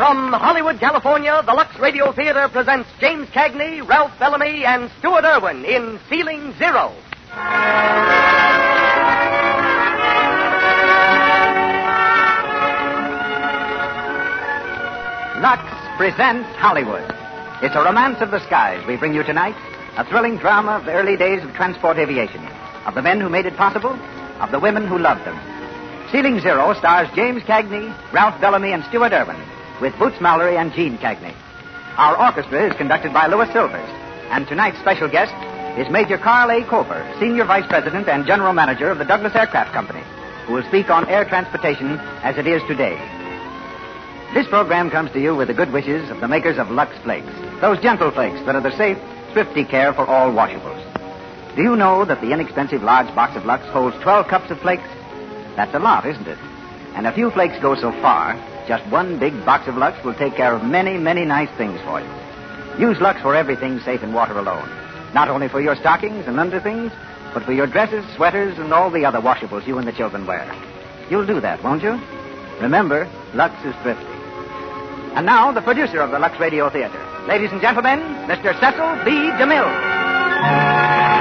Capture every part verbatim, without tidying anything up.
From Hollywood, California, the Lux Radio Theater presents James Cagney, Ralph Bellamy, and Stuart Irwin in Ceiling Zero. Lux presents Hollywood. It's a romance of the skies we bring you tonight, a thrilling drama of the early days of transport aviation, of the men who made it possible, of the women who loved them. Ceiling Zero stars James Cagney, Ralph Bellamy, and Stuart Irwin, with Boots Mallory and Gene Cagney. Our orchestra is conducted by Louis Silvers, and tonight's special guest is Major Carl A. Cooper, Senior Vice President and General Manager of the Douglas Aircraft Company, who will speak on air transportation as it is today. This program comes to you with the good wishes of the makers of Lux Flakes, those gentle flakes that are the safe, thrifty care for all washables. Do you know that the inexpensive large box of Lux holds twelve cups of flakes? That's a lot, isn't it? And a few flakes go so far, just one big box of Lux will take care of many, many nice things for you. Use Lux for everything safe in water alone. Not only for your stockings and underthings, but for your dresses, sweaters, and all the other washables you and the children wear. You'll do that, won't you? Remember, Lux is thrifty. And now, the producer of the Lux Radio Theater. Ladies and gentlemen, Mister Cecil B. DeMille.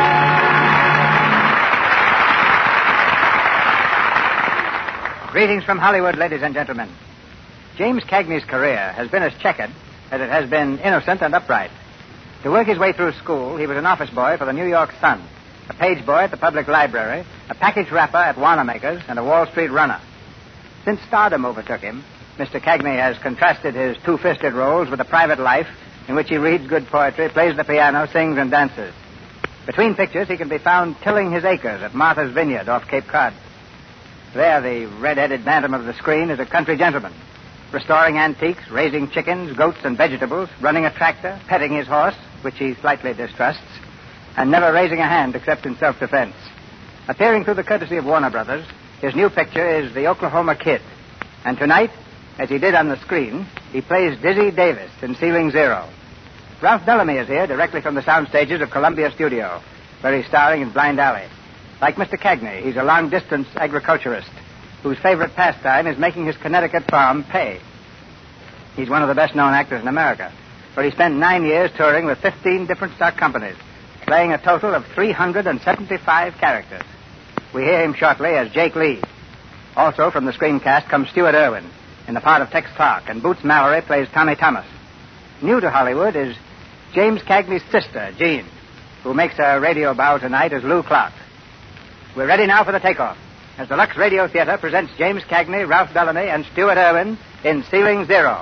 Greetings from Hollywood, ladies and gentlemen. James Cagney's career has been as checkered as it has been innocent and upright. To work his way through school, he was an office boy for the New York Sun, a page boy at the public library, a package wrapper at Wanamaker's, and a Wall Street runner. Since stardom overtook him, Mister Cagney has contrasted his two-fisted roles with a private life in which he reads good poetry, plays the piano, sings, and dances. Between pictures, he can be found tilling his acres at Martha's Vineyard off Cape Cod. There, the red-headed bantam of the screen is a country gentleman, restoring antiques, raising chickens, goats, and vegetables, running a tractor, petting his horse, which he slightly distrusts, and never raising a hand except in self-defense. Appearing through the courtesy of Warner Brothers, his new picture is The Oklahoma Kid. And tonight, as he did on the screen, he plays Dizzy Davis in Ceiling Zero. Ralph Bellamy is here directly from the sound stages of Columbia Studio, where he's starring in Blind Alley. Like Mister Cagney, he's a long-distance agriculturist whose favorite pastime is making his Connecticut farm pay. He's one of the best-known actors in America, where he spent nine years touring with fifteen different stock companies, playing a total of three hundred seventy-five characters. We hear him shortly as Jake Lee. Also from the screencast comes Stuart Irwin in the part of Tex Clark, and Boots Mallory plays Tommy Thomas. New to Hollywood is James Cagney's sister, Jean, who makes a radio bow tonight as Lou Clark. We're ready now for the takeoff, as the Lux Radio Theater presents James Cagney, Ralph Bellamy, and Stuart Irwin in Ceiling Zero.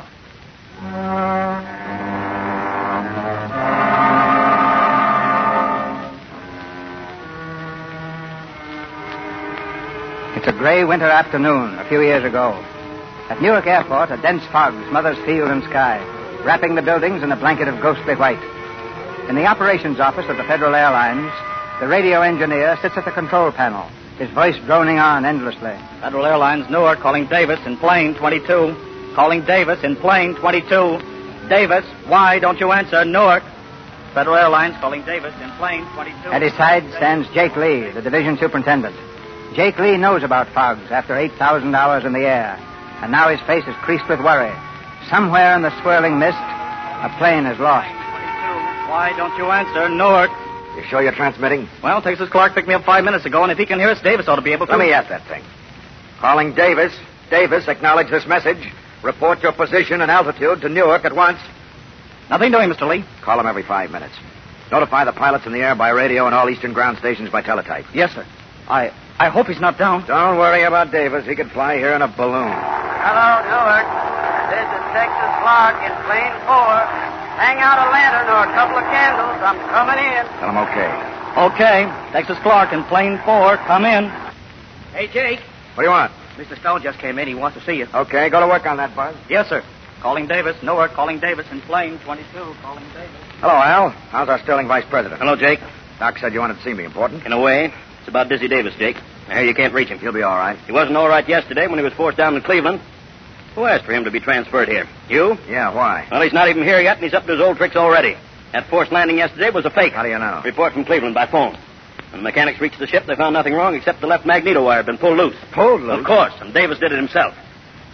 It's a gray winter afternoon a few years ago. At Newark Airport, a dense fog smothers field and sky, wrapping the buildings in a blanket of ghostly white. In the operations office of the Federal Airlines, the radio engineer sits at the control panel, his voice droning on endlessly. Federal Airlines Newark calling Davis in plane twenty-two. Calling Davis in plane twenty-two. Davis, why don't you answer? Newark. Federal Airlines calling Davis in plane twenty-two. At his side stands Jake Lee, the division superintendent. Jake Lee knows about fogs after eight thousand hours in the air, and now his face is creased with worry. Somewhere in the swirling mist, a plane is lost. twenty-two. Why don't you answer? Newark. You sure you're transmitting? Well, Texas Clark picked me up five minutes ago, and if he can hear us, Davis ought to be able to. Let me ask that thing. Calling Davis. Davis, acknowledge this message. Report your position and altitude to Newark at once. Nothing doing, Mister Lee. Call him every five minutes. Notify the pilots in the air by radio and all eastern ground stations by teletype. Yes, sir. I I hope he's not down. Don't worry about Davis. He could fly here in a balloon. Hello, Newark. This is Texas Clark in plane four. Hang out a lantern or a couple of candles. I'm coming in. Tell him okay. Okay. Texas Clark in plane four. Come in. Hey, Jake. What do you want? Mister Stone just came in. He wants to see you. Okay, go to work on that, Buzz. Yes, sir. Calling Davis. Newark. Calling Davis in plane twenty-two. Calling Davis. Hello, Al. How's our Sterling vice president? Hello, Jake. Doc said you wanted to see me. Important? In a way. It's about Dizzy Davis, Jake. I hear you can't reach him. He'll be all right. He wasn't all right yesterday when he was forced down in Cleveland. Who asked for him to be transferred here? You? Yeah, why? Well, he's not even here yet, and he's up to his old tricks already. That forced landing yesterday was a fake. How do you know? Report from Cleveland by phone. When the mechanics reached the ship, they found nothing wrong except the left magneto wire had been pulled loose. Pulled loose? Of course, and Davis did it himself.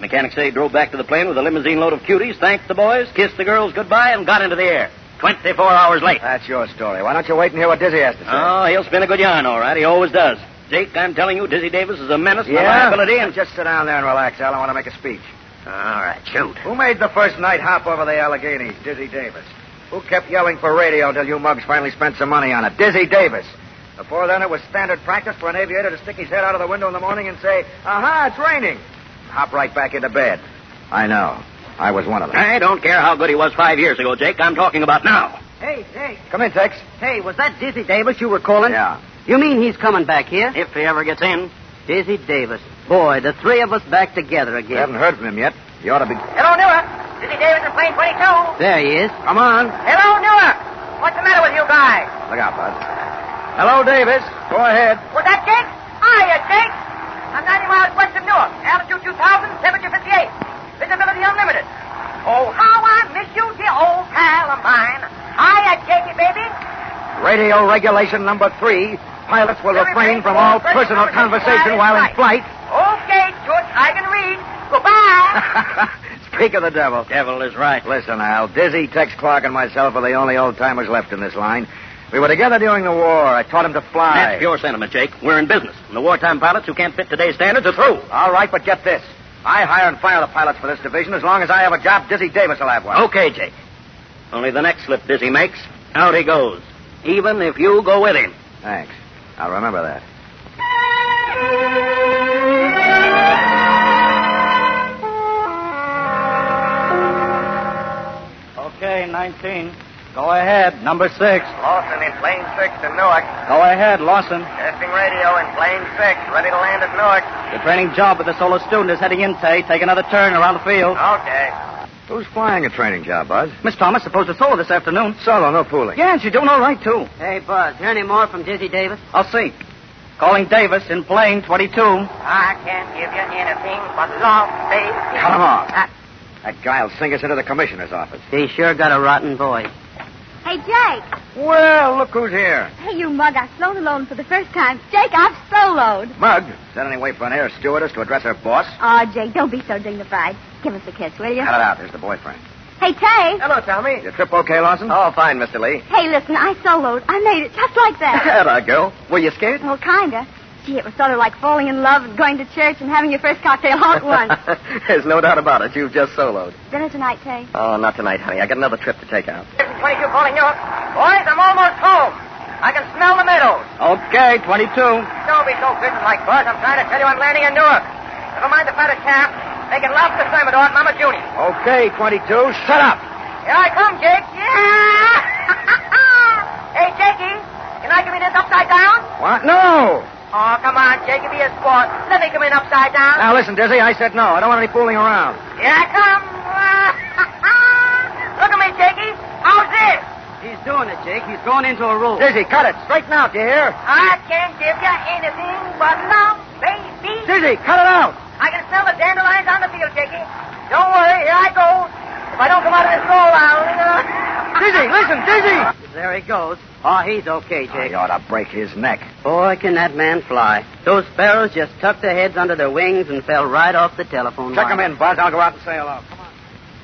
Mechanics say he drove back to the plane with a limousine load of cuties, thanked the boys, kissed the girls goodbye, and got into the air. Twenty-four hours late. That's your story. Why don't you wait and hear what Dizzy has to say? Oh, he'll spin a good yarn, all right. He always does. Jake, I'm telling you, Dizzy Davis is a menace, and a Yeah? liability, and... Just sit down there and relax, Al. I want to make a speech. All right, shoot. Who made the first night hop over the Alleghenies? Dizzy Davis. Who kept yelling for radio until you mugs finally spent some money on it? Dizzy Davis. Before then, it was standard practice for an aviator to stick his head out of the window in the morning and say, aha, it's raining. Hop right back into bed. I know. I was one of them. I don't care how good he was five years ago, Jake. I'm talking about now. Hey, Jake. Come in, Tex. Hey, was that Dizzy Davis you were calling? Yeah. You mean he's coming back here? If he ever gets in. Dizzy Davis. Boy, the three of us back together We again. haven't heard from him yet. You ought to be... Hello, Newark. Dizzy Davis in plane twenty-two. There he is. Come on. Hello, Newark. What's the matter with you guys? Look out, Bud. Hello, Davis. Go ahead. Was that Jake? Hiya, Jake. I'm ninety miles west of Newark. Altitude two thousand, temperature fifty-eight. Visibility unlimited. Oh, how I miss you, dear old pal of mine. Hiya, Jakey, baby. Radio regulation number three. Pilots will refrain from all personal conversation while in flight. Okay, George, I can read. Goodbye. Speak of the devil. Devil is right. Listen, Al. Dizzy, Tex Clark, and myself are the only old-timers left in this line. We were together during the war. I taught him to fly. That's pure sentiment, Jake. We're in business. And the wartime pilots who can't fit today's standards are through. All right, but get this. I hire and fire the pilots for this division. As long as I have a job, Dizzy Davis will have one. Okay, Jake. Only the next slip Dizzy makes, out he goes. Even if you go with him. Thanks. I'll remember that. Okay, nineteen. Go ahead, number six. Lawson in plane six in Newark. Go ahead, Lawson. Testing radio in plane six. Ready to land at Newark. The training job with the solo student is heading in, Tay. Take another turn around the field. Okay. Who's flying a training job, Buzz? Miss Thomas supposed to solo this afternoon. Solo, no pooling. Yeah, and she's doing all right, too. Hey, Buzz, hear any more from Dizzy Davis? I'll see. Calling Davis in plane twenty-two. I can't give you anything but love, baby. Cut him off. Ah. That guy'll sing us into the commissioner's office. He sure got a rotten voice. Hey, Jake. Well, look who's here. Hey, you mug, I've flown alone for the first time. Jake, I've soloed. Mug, is that any way for an air stewardess to address her boss? Oh, Jake, don't be so dignified. Give us a kiss, will you? Cut it out. There's the boyfriend. Hey, Tay. Hello, Tommy. Your trip okay, Lawson? Oh, fine, Mister Lee. Hey, listen, I soloed. I made it just like that. Hello, girl. Were you scared? Well, kinda. Gee, it was sort of like falling in love and going to church and having your first cocktail all at once. There's no doubt about it. You've just soloed. Dinner tonight, Tay. Oh, not tonight, honey. I got another trip to take out. twenty-two calling Newark. Boys, I'm almost home. I can smell the meadows. Okay, twenty-two. Don't be so businesslike, Buzz. I'm trying to tell you I'm landing in Newark. Never mind the fatter calf. Making lobster thermidor at Mama Junior. Okay, twenty-two. Shut up. Here I come, Jake. Yeah! Hey, Jakey, can I come in this upside down? What? No. Oh, come on, Jakey, be a sport. Let me come in upside down. Now, listen, Dizzy, I said no. I don't want any fooling around. Here I come. Look at me, Jakey. How's this? He's doing it, Jake. He's going into a roll. Dizzy, cut it. Straighten out, you hear? I can't give you anything but love, baby. Dizzy, cut it out. I can smell the dandelions on the field, Jakey. Don't worry, here I go. If I don't come out of this roll, I'll... Dizzy, listen, Dizzy. There he goes. Oh, he's okay, Jake. I ought to break his neck. Boy, can that man fly. Those sparrows just tucked their heads under their wings and fell right off the telephone Check wire. him in, Buzz. I'll go out and say hello. Come on.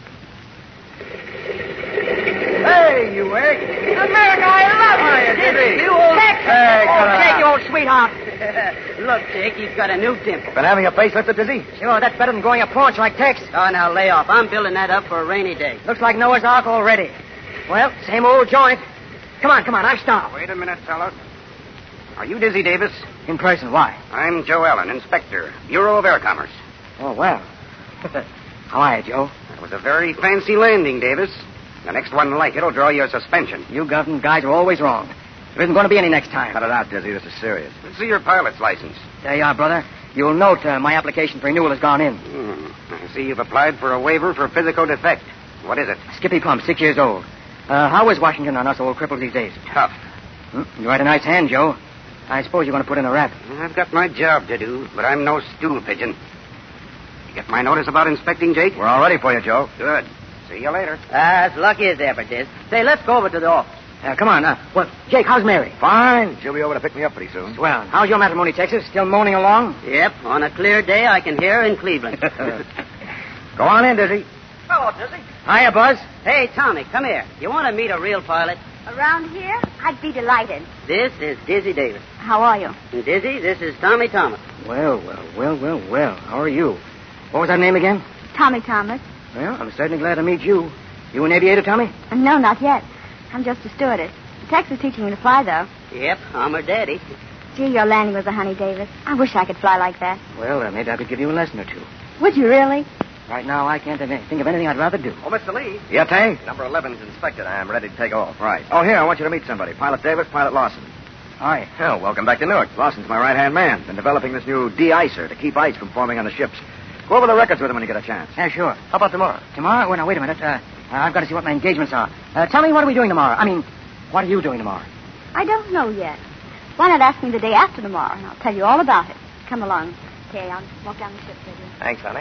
Hey, you egg. America, I love you. Hiya, Dizzy. You old... Texas. Hey, oh, cut it Jake, out. you old sweetheart. Look, Jake, he's got a new dimple. Been having a facelift, Dizzy? Sure, that's better than going a paunch like Tex. Oh, now lay off. I'm building that up for a rainy day. Looks like Noah's Ark already. Well, same old joint. Come on, come on, I stop. Wait a minute, fellow. Are you Dizzy Davis? In person, why? I'm Joe Allen, Inspector, Bureau of Air Commerce. Oh, well. How are you, Joe? That was a very fancy landing, Davis. The next one like it'll draw you a suspension. You government guys are always wrong. There isn't going to be any next time. Cut it out, Dizzy. This is serious. Let's see your pilot's license. There you are, brother. You'll note uh, my application for renewal has gone in. Hmm. I see you've applied for a waiver for physical defect. What is it? Skippy Pump, six years old. Uh, how is Washington on us old cripples these days? Tough. Hmm? You had a nice hand, Joe. I suppose you're going to put in a rap. I've got my job to do, but I'm no stool pigeon. You get my notice about inspecting, Jake? We're all ready for you, Joe. Good. See you later. As lucky as ever, Diz. Say, let's go over to the office. Uh, come on. Uh, well, Jake, how's Mary? Fine. She'll be over to pick me up pretty soon. Well, how's your matrimony, Texas? Still moaning along? Yep, on a clear day, I can hear her in Cleveland. Go on in, Dizzy. Hello, Dizzy. Hiya, Buzz. Hey, Tommy, come here. You want to meet a real pilot? Around here? I'd be delighted. This is Dizzy Davis. How are you? And Dizzy, this is Tommy Thomas. Well, well, well, well, well. How are you? What was that name again? Tommy Thomas. Well, I'm certainly glad to meet you. You an aviator, Tommy? Uh, No, not yet. I'm just a stewardess. Tex is teaching me to fly, though. Yep, I'm her daddy. Gee, your landing was a honey, Davis. I wish I could fly like that. Well, uh, maybe I could give you a lesson or two. Would you really? Right now, I can't think of anything I'd rather do. Oh, Mister Lee. Yeah, Tank? Number eleven's inspected. I'm ready to take off. Right. Oh, here, I want you to meet somebody. Pilot Davis, Pilot Lawson. Hi. Well, welcome back to Newark. Lawson's my right-hand man. Been developing this new de-icer to keep ice from forming on the ships. Go over the records with him when you get a chance. Yeah, sure. How about tomorrow? Tomorrow? Well, now, wait a minute. Uh, I've got to see what my engagements are. Uh, tell me, what are we doing tomorrow? I mean, what are you doing tomorrow? I don't know yet. Why not ask me the day after tomorrow, and I'll tell you all about it. Come along. Okay, I'll walk down the ship with you. Thanks, honey.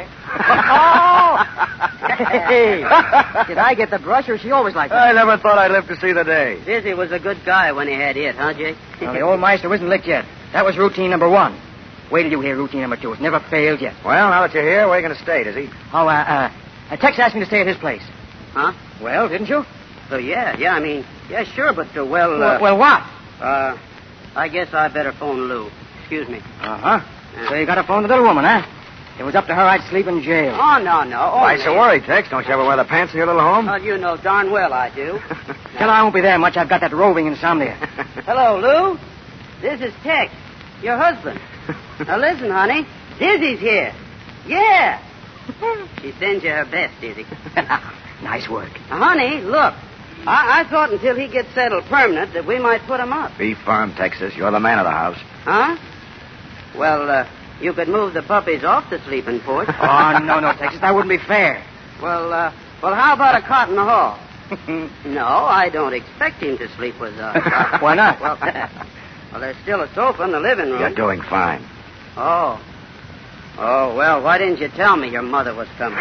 Hey, did I get the brush, or is she always like that? I never thought I'd live to see the day. Dizzy was a good guy when he had it, huh, Jake? Well, the old Meister isn't licked yet. That was routine number one. Wait till you hear routine number two. It's never failed yet. Well, now that you're here, where are you going to stay, Dizzy? Oh, uh, uh, uh, Tex asked me to stay at his place. Huh? Well, didn't you? So, yeah, yeah, I mean, yeah, sure, but, uh, well, uh... Well, well, what? Uh, I guess I better phone Lou. Excuse me. Uh-huh. So you got to phone the little woman, huh? If it was up to her, I'd sleep in jail. Oh, no, no. Why only- so worried, Tex? Don't you ever wear the pants in your little home? Well, you know darn well I do. Tell her I won't be there much. I've got that roving insomnia. Hello, Lou. This is Tex, your husband. Now, listen, honey. Dizzy's here. Yeah. She sends you her best, Dizzy. Nice work. Now, honey, look. I-, I thought until he gets settled permanent that we might put him up. Be firm, Texas. You're the man of the house. Huh? Well, uh, you could move the puppies off the sleeping porch. Oh, no, no, Texas. That wouldn't be fair. Well, uh, well, how about a cot in the hall? No, I don't expect him to sleep with us. Uh, Why not? Well, well, there's still a sofa in the living room. You're doing fine. Oh. Oh, well, why didn't you tell me your mother was coming?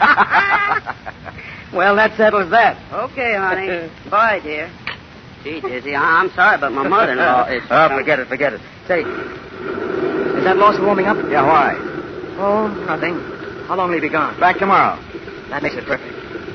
Well, that settles that. Okay, honey. Bye, dear. Gee, Dizzy, I- I'm sorry, but my mother-in-law is... Oh, forget it, forget it. Say, is that Lawson warming up? Yeah, why? Oh, nothing. How long will he be gone? Back tomorrow. That makes it perfect.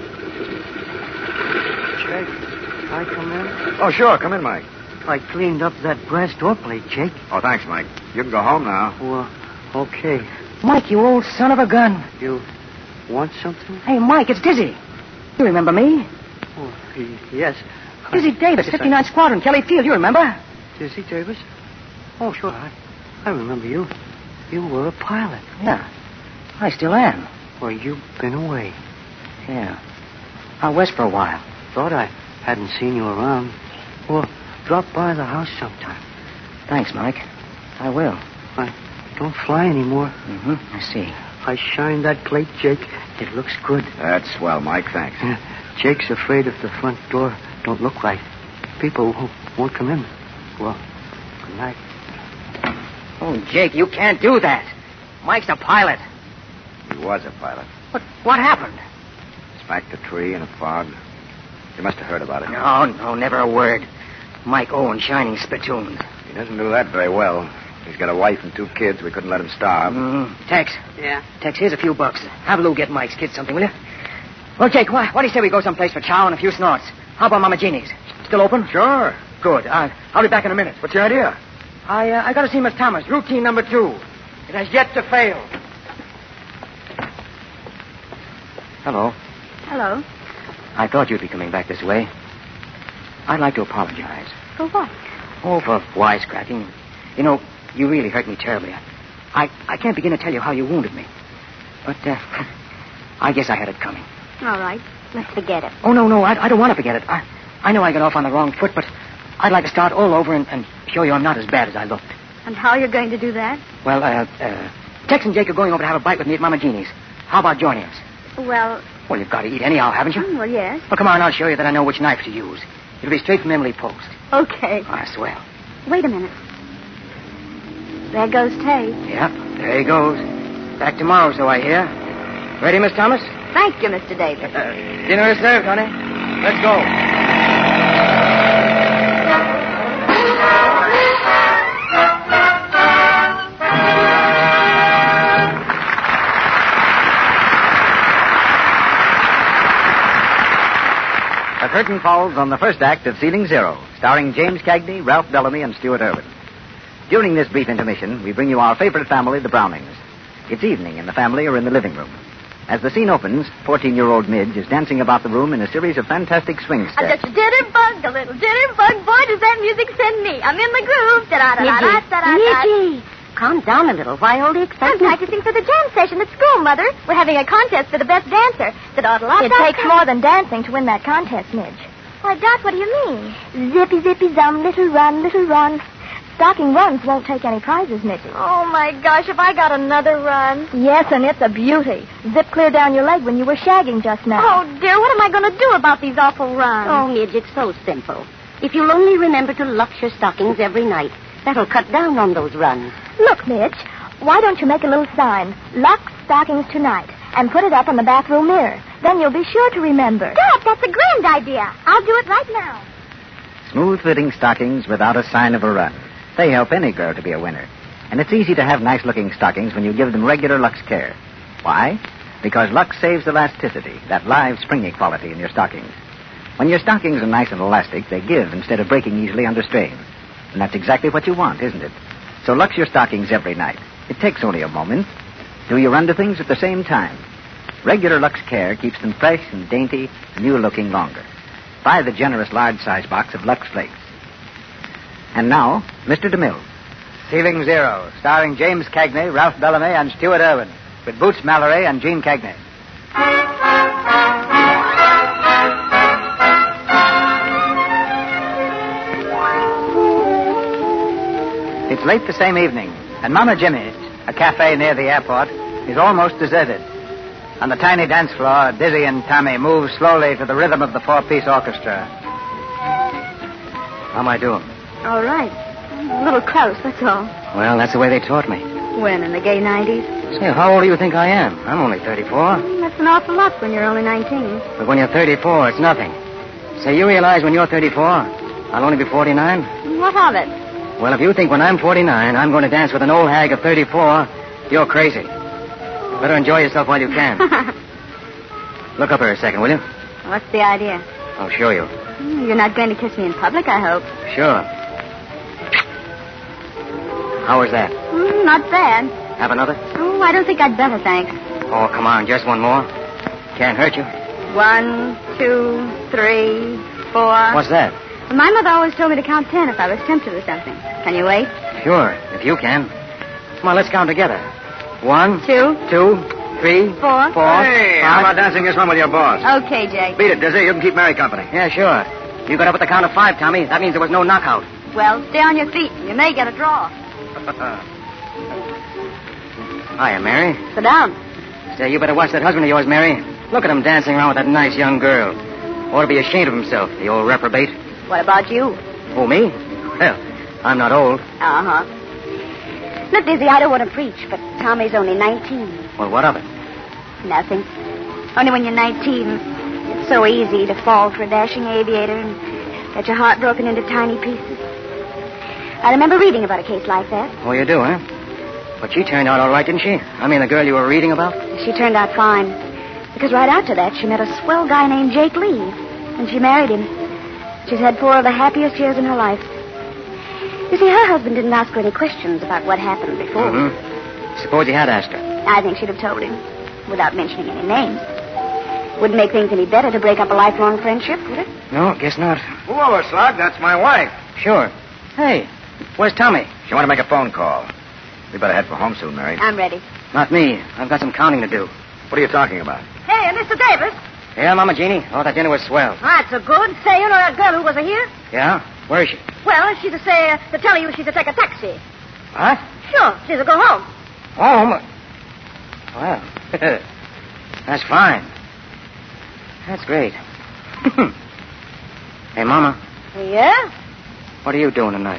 Jake, can I come in? Oh, sure. Come in, Mike. I cleaned up that brass door plate, Jake. Oh, thanks, Mike. You can go home now. Well, okay. Mike, you old son of a gun. You want something? Hey, Mike, it's Dizzy. You remember me? Oh, y- yes. Dizzy Davis, fifty-ninth Squadron, Kelly Field. You remember? Dizzy Davis? Oh, sure. I, I remember you. You were a pilot. Yeah. I still am. Well, you've been away. Yeah. Out west for a while. Thought I hadn't seen you around. Well, drop by the house sometime. Thanks, Mike. I will. I don't fly anymore. Mm-hmm. I see. I shined that plate, Jake. It looks good. That's swell, Mike. Thanks. Uh, Jake's afraid if the front door don't look right. People won't, won't come in. Well, good night. Oh, Jake, you can't do that. Mike's a pilot. He was a pilot. What, what happened? Smacked a tree in a fog. You must have heard about it. No, no, never a word. Mike Owen, shining spittoons. He doesn't do that very well. He's got a wife and two kids. We couldn't let him starve. Mm. Tex. Yeah? Tex, here's a few bucks. Have Lou get Mike's kids something, will you? Well, Jake, why, why do you say we go someplace for chow and a few snorts? How about Mama Jeannie's? Still open? Sure. Good. Uh, I'll be back in a minute. What's your idea? I uh, I got to see Miss Thomas. Routine number two. It has yet to fail. Hello. Hello. I thought you'd be coming back this way. I'd like to apologize. For what? Oh, for wisecracking. You know, you really hurt me terribly. I, I can't begin to tell you how you wounded me. But, uh, I guess I had it coming. All right. Let's forget it. Oh, no, no, I, I don't want to forget it. I, I know I got off on the wrong foot, but I'd like to start all over and, and show you I'm not as bad as I looked. And how are you going to do that? Well, uh, uh, Tex and Jake are going over to have a bite with me at Mama Jeannie's. How about joining us? Well, Well, you've got to eat anyhow, haven't you? mm, well, yes. Well, come on, I'll show you that I know which knife to use. It'll be straight from Emily Post. Okay. Ah, swell. Wait a minute. There goes Tay. Yeah, there he goes. Back tomorrow, so I hear. Ready, Miss Thomas? Thank you, Mister Davis. Dinner is served, honey. Let's go. curtain falls on the first act of Ceiling Zero, starring James Cagney, Ralph Bellamy, and Stuart Irwin. During this brief intermission, we bring you our favorite family, the Brownings. It's evening, and the family are in the living room. As the scene opens, fourteen-year-old Midge is dancing about the room in a series of fantastic swing I'm steps. just a dinner bug, a little dinner bug. Boy, does that music send me. I'm in the groove. Da-da-da-da-da-da-da. Midgie, calm down a little. Why all the I'm excitement? practicing for the jam session at school, Mother. We're having a contest for the best dancer. It takes more than dancing to win that contest, Midge. Why, Dot, what do you mean? Zippy, zippy, zum, little run, little run. Stocking runs won't take any prizes, Midgie. Oh, my gosh, have I got another run? Yes, and it's a beauty. Zip clear down your leg when you were shagging just now. Oh, dear, what am I going to do about these awful runs? Oh, Midge, it's so simple. If you'll only remember to lux your stockings every night, that'll cut down on those runs. Look, Midge, why don't you make a little sign, Lux Stockings Tonight, and put it up on the bathroom mirror. Then you'll be sure to remember. Dot, that's a grand idea. I'll do it right now. Smooth-fitting stockings without a sign of a run. They help any girl to be a winner. And it's easy to have nice-looking stockings when you give them regular Lux care. Why? Because Lux saves elasticity, that live, springy quality in your stockings. When your stockings are nice and elastic, they give instead of breaking easily under strain. And that's exactly what you want, isn't it? So Lux your stockings every night. It takes only a moment. Do you run to things at the same time? Regular Lux care keeps them fresh and dainty, and you looking longer. Buy the generous large-size box of Lux Flakes. And now, Mister DeMille. Ceiling Zero, starring James Cagney, Ralph Bellamy, and Stuart Irwin, with Boots Mallory and Gene Cagney. It's late the same evening, and Mama Jimmy's, a cafe near the airport, is almost deserted. On the tiny dance floor, Dizzy and Tommy move slowly to the rhythm of the four-piece orchestra. How am I doing? All right. A little close, that's all. Well, that's the way they taught me. When, in the gay nineties? Say, how old do you think I am? I'm only thirty-four. That's an awful lot when you're only nineteen. But when you're thirty-four, it's nothing. Say, you realize when you're thirty-four, I'll only be forty-nine? What of it? Well, if you think when I'm forty-nine, I'm going to dance with an old hag of thirty-four, you're crazy. Better enjoy yourself while you can. Look up here a second, will you? What's the idea? I'll show you. You're not going to kiss me in public, I hope. Sure. How was that? Mm, not bad. Have another? Oh, I don't think I'd better, thanks. Oh, come on, just one more. Can't hurt you. One, two, three, four. What's that? My mother always told me to count ten if I was tempted with something. Can you wait? Sure, if you can. Come on, let's count together. One, Two. two, three, Four. four. Hey, how about dancing this one with your boss? Okay, Jake. Beat it, Dizzy. You can keep Mary company. Yeah, sure. You got up at the count of five, Tommy. That means there was no knockout. Well, stay on your feet. You may get a draw. Hiya, Mary. Sit down. Say, you better watch that husband of yours, Mary. Look at him dancing around with that nice young girl. Ought to be ashamed of himself, the old reprobate. What about you? Oh, me? Well, I'm not old. Uh-huh. Look, Dizzy, I don't want to preach, but Tommy's only nineteen. Well, what of it? Nothing. Only when you're nineteen, it's so easy to fall for a dashing aviator and get your heart broken into tiny pieces. I remember reading about a case like that. Oh, you do, huh? But she turned out all right, didn't she? I mean, the girl you were reading about? She turned out fine. Because right after that, she met a swell guy named Jake Lee. And she married him. She's had four of the happiest years in her life. You see, her husband didn't ask her any questions about what happened before. Mm-hmm. Suppose he had asked her. I think she'd have told him, without mentioning any names. Wouldn't make things any better to break up a lifelong friendship, would it? No, guess not. Whoa, Slug, that's my wife. Sure. Hey, where's Tommy? She want to make a phone call. We better head for home soon, Mary. I'm ready. Not me. I've got some counting to do. What are you talking about? Hey, Mister Davis. Yeah, Mama Jeannie? Oh, that dinner was swell. That's so good. Say, you know that girl who was here? Yeah? Where is she? Well, she's to say, uh, to tell you she's to take a taxi. What? Sure, she's to go home. Home? Well, that's fine. That's great. Hey, Mama, Yeah? what are you doing tonight?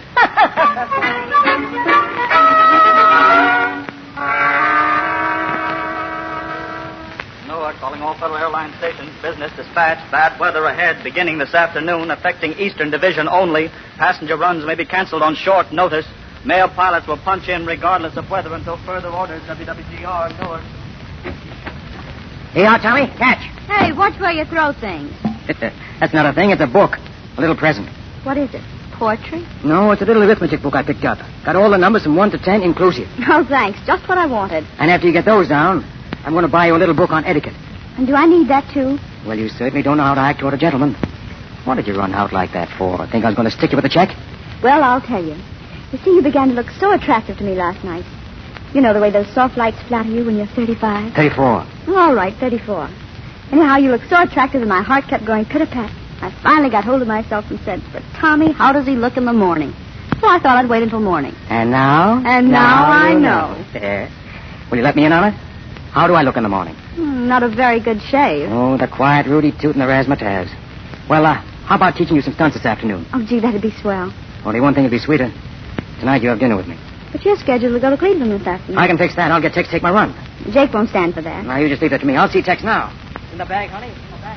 Newark calling all Federal Airlines stations. Business dispatch. Bad weather ahead beginning this afternoon, affecting Eastern Division only. Passenger runs may be canceled on short notice. Male pilots will punch in regardless of weather until further orders. W W G R, Newark. Here you are, Tommy. Catch. Hey, watch where you throw things. That's not a thing. It's a book. A little present. What is it? Poetry? No, it's a little arithmetic book I picked up. Got all the numbers from one to ten inclusive. Oh, thanks. Just what I wanted. And after you get those down, I'm going to buy you a little book on etiquette. And do I need that, too? Well, you certainly don't know how to act toward a gentleman. What did you run out like that for? Think I was going to stick you with a check? Well, I'll tell you. You see, you began to look so attractive to me last night. You know the way those soft lights flatter you when you're thirty-five? thirty-four. Oh, all right, thirty-four. Anyhow, you looked so attractive that my heart kept going pit-a-pat. I finally got hold of myself and said, But, Tommy, how does he look in the morning? So I thought I'd wait until morning. And now? And now, now I know. know. Yeah. Will you let me in on it? How do I look in the morning? Hmm, not a very good shave. Oh, the quiet, Rudy toot and the razzmatazz. Well, uh, how about teaching you some stunts this afternoon? Oh, gee, that'd be swell. Only one thing would be sweeter. Tonight you have dinner with me. But you're scheduled to go to Cleveland this afternoon. I can fix that. I'll get Tex to take my run. Jake won't stand for that. Now, you just leave that to me. I'll see Tex now. In the bag, honey. In the bag.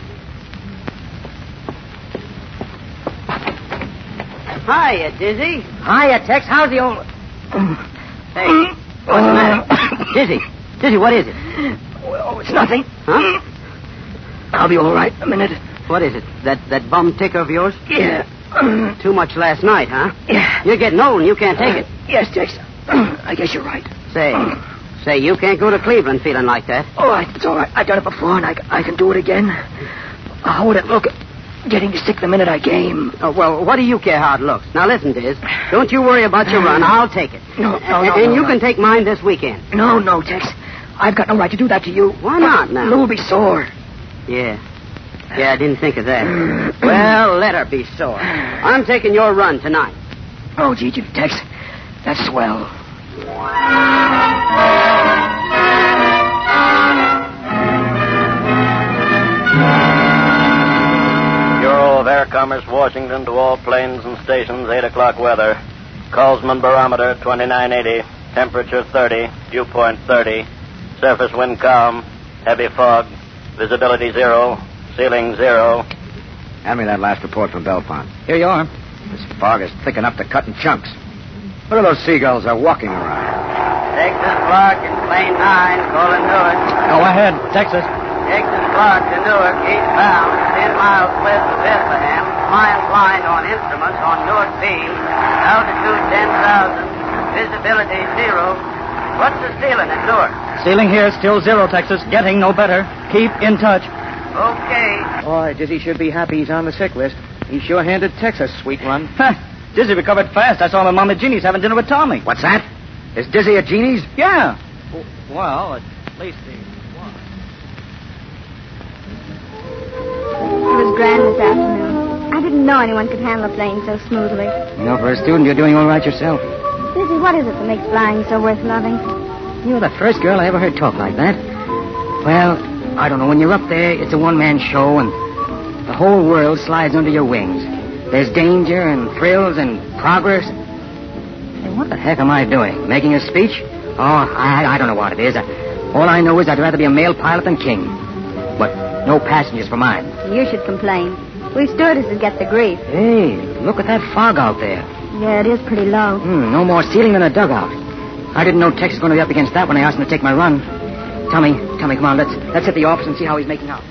Hiya, Dizzy. Hiya, Tex. How's the old... Hey, what's the matter? Dizzy. Dizzy, what is it? Oh, it's nothing. Huh? I'll be all right in a minute. What is it? That that bum ticker of yours? Yeah. Too much last night, huh? Yeah. You're getting old and you can't take it. Yes, Tex. I guess you're right. Say, say, you can't go to Cleveland feeling like that. All right, it's all right. I've done it before, and I, I can do it again. How would it look getting sick the minute I came? Oh, well, what do you care how it looks? Now, listen, Diz. Don't you worry about your run. I'll take it. No, no, no, And, no, and you no. can take mine this weekend. No, no, Tex. I've got no right to do that to you. Why not now? Lou will be sore. Yeah. Yeah, I didn't think of that. Well, let her be sore. I'm taking your run tonight. Oh, gee, gee, Tex. That's swell. Bureau of Air Commerce, Washington, to all planes and stations, eight o'clock weather. Colsman barometer, twenty-nine eighty. Temperature, thirty. Dew point, thirty. Surface wind calm. Heavy fog. Visibility, zero. Ceiling, zero. Hand me that last report from Belpont. Here you are. This fog is thick enough to cut in chunks. What are those seagulls are walking around? Texas Clark in plane nine, calling Newark. Go ahead, Texas. Texas Clark to Newark, eastbound, ten miles west of Bethlehem. Flying blind on instruments on Newark beam. Altitude ten thousand. Visibility zero. What's the ceiling at Newark? Ceiling here still zero, Texas. Getting no better. Keep in touch. Okay. Boy, Dizzy should be happy he's on the sick list. He sure handed Texas a sweet run. Dizzy recovered fast. I saw him and Mama Jeannie's having dinner with Tommy. What's that? Is Dizzy at Jeannie's? Yeah. Well, at least he was. It was grand this afternoon. I didn't know anyone could handle a plane so smoothly. You know, for a student, you're doing all right yourself. Dizzy, what is it that makes flying so worth loving? You're the first girl I ever heard talk like that. Well, I don't know. When you're up there, it's a one-man show, and the whole world slides under your wings. There's danger and thrills and progress. Hey, what the heck am I doing? Making a speech? Oh, I, I don't know what it is. I, all I know is I'd rather be a male pilot than king. But no passengers for mine. You should complain. We stewardesses get the grief. Hey, look at that fog out there. Yeah, it is pretty low. Hmm, no more ceiling than a dugout. I didn't know Tex was going to be up against that when I asked him to take my run. Tommy, Tommy, come on, let's let's hit the office and see how he's making out.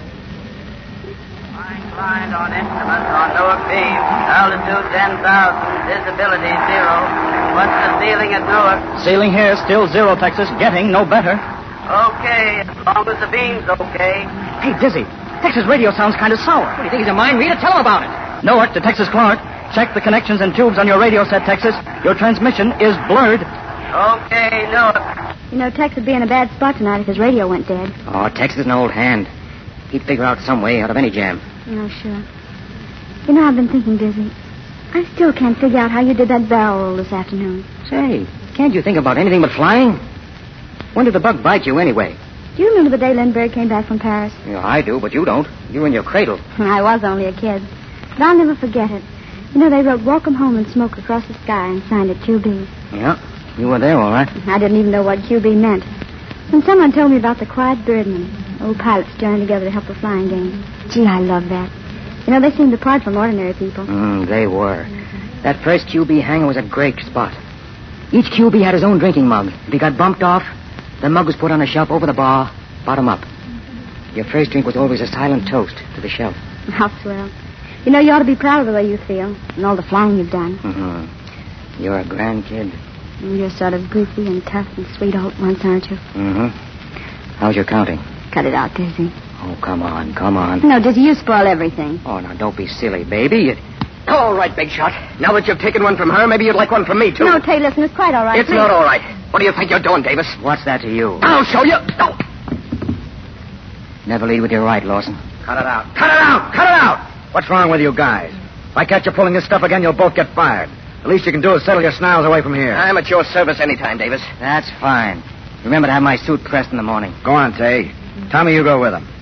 Flying blind on instruments on Newark beam. Altitude ten thousand. Visibility zero. What's the ceiling at Newark? Ceiling here still zero, Texas. Getting no better. Okay, as long as the beam's okay. Hey, Dizzy. Texas radio sounds kind of sour. What do you think he's a mind reader? Tell him about it. Newark to Texas Clark. Check the connections and tubes on your radio set, Texas. Your transmission is blurred. Okay, Newark. You know, Tex would be in a bad spot tonight if his radio went dead. Oh, Tex is an old hand. He'd figure out some way out of any jam. Oh, sure. You know, I've been thinking, Dizzy. I still can't figure out how you did that barrel roll this afternoon. Say, can't you think about anything but flying? When did the bug bite you anyway? Do you remember the day Lindbergh came back from Paris? Yeah, I do, but you don't. You were in your cradle. I was only a kid. But I'll never forget it. You know, they wrote Welcome Home in Smoke across the sky and signed it Q B. Yeah, you were there, all right. I didn't even know what Q B meant. When someone told me about the Quiet Birdman, old pilots joined together to help the flying game. Gee, I love that. You know, they seemed apart from ordinary people. Mm, they were. That first Q B hangar was a great spot. Each Q B had his own drinking mug. If he got bumped off, the mug was put on a shelf over the bar, bottom up. Your first drink was always a silent toast to the shelf. How swell. You know, you ought to be proud of the way you feel and all the flying you've done. Mm-hmm. You're a grand kid. You're sort of goofy and tough and sweet all at once, aren't you? Mm-hmm. How's your counting? Cut it out, Dizzy. Oh, come on, come on. No, Dizzy, you spoil everything. Oh, now, don't be silly, baby. You... All right, Big Shot. Now that you've taken one from her, maybe you'd like one from me, too. No, Tay, listen, it's quite all right. It's Please. not all right. What do you think you're doing, Davis? What's that to you? I'll show you. No. Never lead with your right, Lawson. Cut it out. Cut it out. Cut it out. What's wrong with you guys? If I catch you pulling this stuff again, you'll both get fired. The least you can do is settle your snarls away from here. I'm at your service anytime, Davis. That's fine. Remember to have my suit pressed in the morning. Go on, Tay. Tommy, you go with him.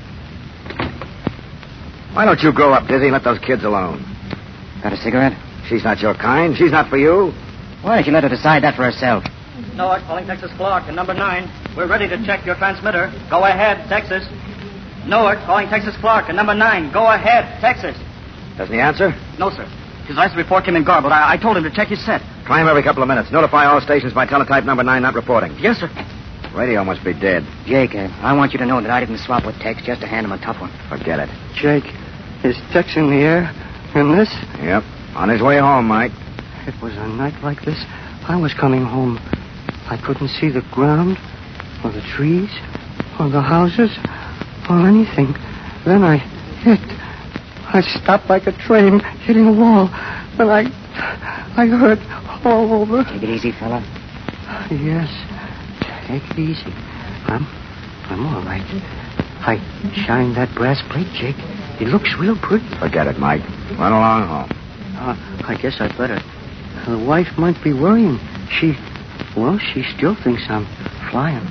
Why don't you grow up, Dizzy, and let those kids alone? Got a cigarette? She's not your kind. She's not for you. Why don't you let her decide that for herself? Newark, calling Texas Clark, and number nine. We're ready to check your transmitter. Go ahead, Texas. Newark, calling Texas Clark, and number nine. Go ahead, Texas. Doesn't he answer? No, sir. His last report came in garbled. I, I told him to check his set. Try him every couple of minutes. Notify all stations by teletype number nine not reporting. Yes, sir. Radio must be dead. Jake, uh, I want you to know that I didn't swap with Tex just to hand him a tough one. Forget it. Jake, is Tex in the air in this? Yep. On his way home, Mike. It was a night like this. I was coming home. I couldn't see the ground, or the trees, or the houses, or anything. Then I hit. I stopped like a train hitting a wall. And I... I hurt all over. Take it easy, fella. Yes. Take it easy. I'm... I'm all right. I shined that brass plate, Jake. It looks real pretty. Forget it, Mike. Run along home. Uh, I guess I'd better. The wife might be worrying. She... Well, she still thinks I'm flying.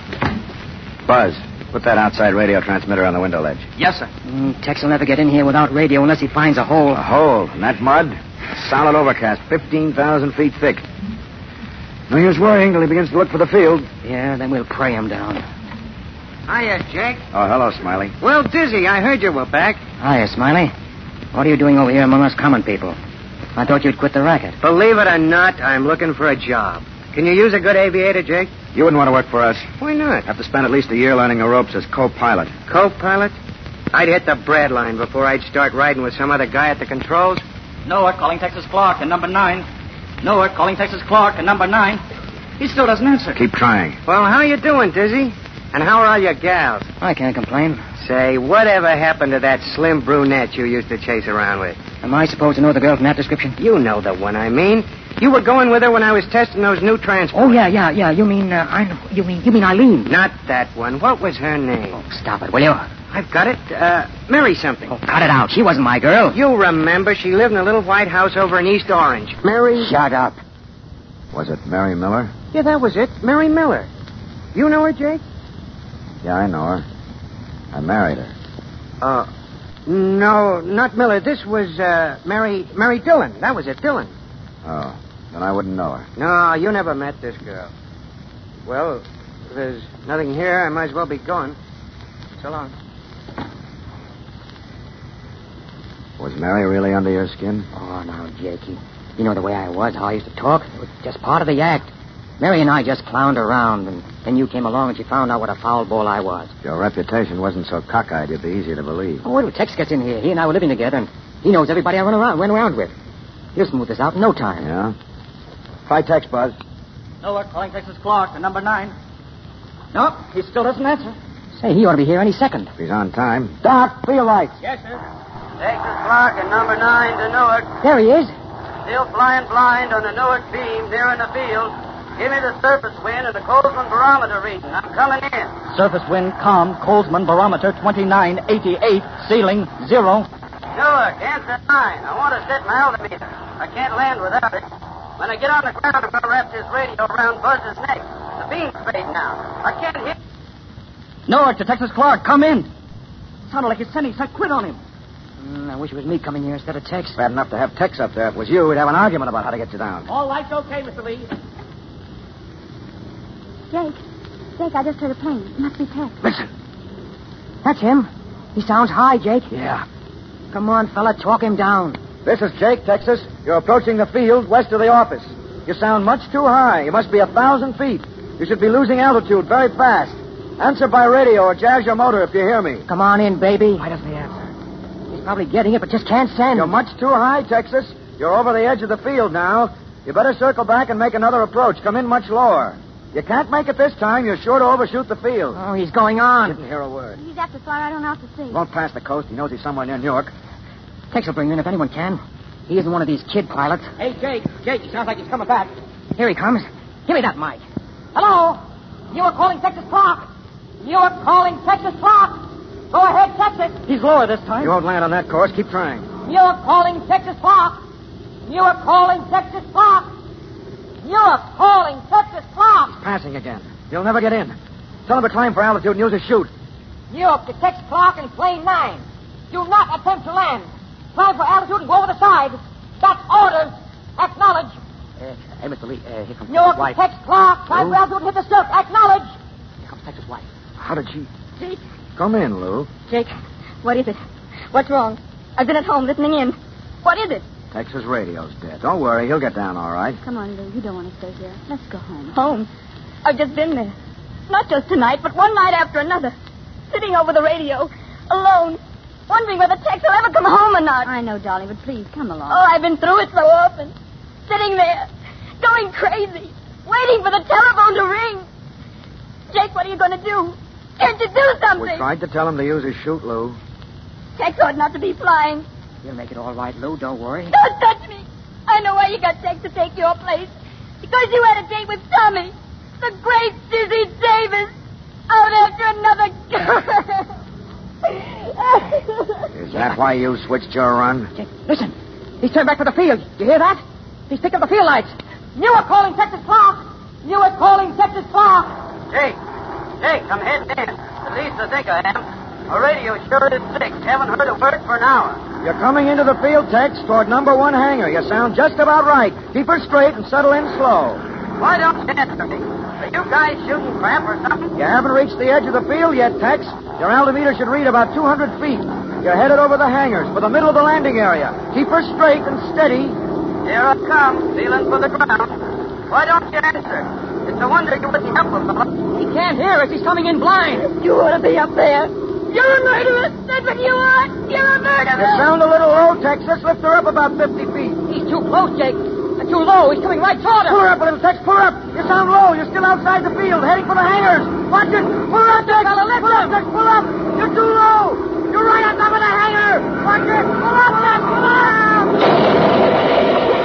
Buzz, put that outside radio transmitter on the window ledge. Yes, sir. Mm, Tex will never get in here without radio unless he finds a hole. A hole? In that mud? Solid overcast, fifteen thousand feet thick. No use worrying till he begins to look for the field. Yeah, then we'll pray him down. Hiya, Jake. Oh, hello, Smiley. Well, Dizzy, I heard you were back. Hiya, Smiley. What are you doing over here among us common people? I thought you'd quit the racket. Believe it or not, I'm looking for a job. Can you use a good aviator, Jake? You wouldn't want to work for us. Why not? Have to spend at least a year learning the ropes as co-pilot. Co-pilot? I'd hit the bread line before I'd start riding with some other guy at the controls. Newark, calling Texas Clark, and number nine. Newark, calling Texas Clark, and number nine. He still doesn't answer. Keep trying. Well, how you doing, Dizzy? And how are all your gals? I can't complain. Say, whatever happened to that slim brunette you used to chase around with? Am I supposed to know the girl from that description? You know the one I mean. You were going with her when I was testing those new transports. Oh, yeah, yeah, yeah. You mean, uh, I know. You mean, you mean Eileen? Not that one. What was her name? Oh, stop it, will you? I've got it. Uh, Mary something. Oh, cut it out. She wasn't my girl. You remember, she lived in a little white house over in East Orange. Mary... Shut up. Was it Mary Miller? Yeah, that was it. Mary Miller. You know her, Jake? Yeah, I know her. I married her. Uh, no, not Miller. This was, uh, Mary, Mary Dillon. That was it, Dillon. Oh, then I wouldn't know her. No, you never met this girl. Well, if there's nothing here, I might as well be going. So long. Was Mary really under your skin? Oh, now, Jakey. You know the way I was, how I used to talk. It was just part of the act. Mary and I just clowned around, and then you came along and she found out what a foul ball I was. Your reputation wasn't so cockeyed, it'd be easier to believe. Oh, wait till Tex gets in here. He and I were living together, and he knows everybody I run around, went around with. He'll smooth this out in no time. Yeah? Try Tex, Buzz. Newark, calling Texas Clark, and number nine. No, he still doesn't answer. Say, he ought to be here any second. If he's on time. Doc, field lights. Yes, sir. Texas Clark and number nine to Newark. There he is. Still flying blind on the Newark beam there in the field. Give me the surface wind and the Colesman barometer reading. I'm coming in. Surface wind calm, Colesman barometer twenty-nine eighty-eight, ceiling zero. Newark, answer nine. I want to set my altimeter. I can't land without it. When I get on the ground, I'm going to wrap this radio around Buzz's neck. The beam's fading out. I can't hit. Newark to Texas Clark, come in. Sounded like his sending said quit on him. Mm, I wish it was me coming here instead of Tex. Bad enough to have Tex up there. If it was you, we'd have an argument about how to get you down. All lights okay, Mister Lee. Jake. Jake, I just heard a plane. It must be Tex. Listen. That's him. He sounds high, Jake. Yeah. Come on, fella, talk him down. This is Jake, Texas. You're approaching the field west of the office. You sound much too high. You must be a thousand feet. You should be losing altitude very fast. Answer by radio or jazz your motor if you hear me. Come on in, baby. Why doesn't he answer? He's probably getting it, but just can't send. You're much too high, Texas. You're over the edge of the field now. You better circle back and make another approach. Come in much lower. You can't make it this time. You're sure to overshoot the field. Oh, he's going on. Didn't hear a word. He's apt to fly right on out to sea. Won't pass the coast. He knows he's somewhere near New York. Tex will bring him in if anyone can. He isn't one of these kid pilots. Hey, Jake. Jake, he sounds like he's coming back. Here he comes. Give me that mic. Hello? You are calling Texas Clark. You are calling Texas Clark. Go ahead, Texas. He's lower this time. You won't land on that course. Keep trying. You are calling Texas Clark. You are calling Texas Clark. You are calling Texas Clark. He's passing again. He'll never get in. Tell him to climb for altitude and use his chute. New York to Texas Clark in plane nine. Do not attempt to land. Climb for altitude and go over the side. That's orders. Acknowledge. Uh, hey, Mister Lee, uh, here comes New York Texas to Texas Clark. Climb Lou? for altitude and hit the skirt. Acknowledge. Here comes Texas wife. How did she... Jake, Come in, Lou. Jake, what is it? What's wrong? I've been at home listening in. What is it? Texas radio's dead. Don't worry. He'll get down all right. Come on, Lou. You don't want to stay here. Let's go home. Home. I've just been there. Not just tonight, but one night after another. Sitting over the radio, alone, wondering whether Tex will ever come home or not. I know, darling, but please come along. Oh, I've been through it so often. Sitting there, going crazy, waiting for the telephone to ring. Jake, what are you going to do? Can't you do something? We tried to tell him to use his chute, Lou. Tex ought not to be flying. You'll make it all right, Lou. Don't worry. Don't touch me. I know why you got Tex to take your place. Because you had a date with Tommy, the great Dizzy Davis, out after another girl. Is that why you switched your run? Jake, listen. He's turned back to the field. You hear that? He's picked up the field lights. You are calling Texas Clark. You are calling Texas Clark. Jake. Jake, I'm heading in. At least I think I am. My radio sure is sick. Haven't heard a word for an hour. You're coming into the field, Tex, toward number one hangar. You sound just about right. Keep her straight and settle in slow. Why don't you answer me? Are you guys shooting crap or something? You haven't reached the edge of the field yet, Tex. Your altimeter should read about two hundred feet. You're headed over the hangars for the middle of the landing area. Keep her straight and steady. Here I come, feeling for the ground. Why don't you answer? It's a wonder you wouldn't help a fellow. He can't hear us. He's coming in blind. You ought to be up there. You're a murderer. That's what you are. You're a murderer. You sound a little low, Tex. Let's lift her up about fifty feet. He's too close, Jake. And too low. He's coming right toward us. Pull her up a little, Tex. Pull her up. You sound low. You're still outside the field, heading for the hangars. Watch it. Pull her up, Tex. Pull up, Tex. Pull up. You're too low. You're right on top of the hangar. Watch it. Pull up, Tex. Pull up.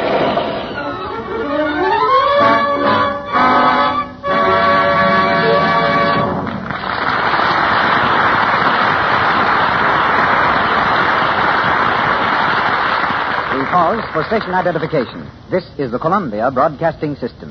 Pause for station identification. This is the Columbia Broadcasting System.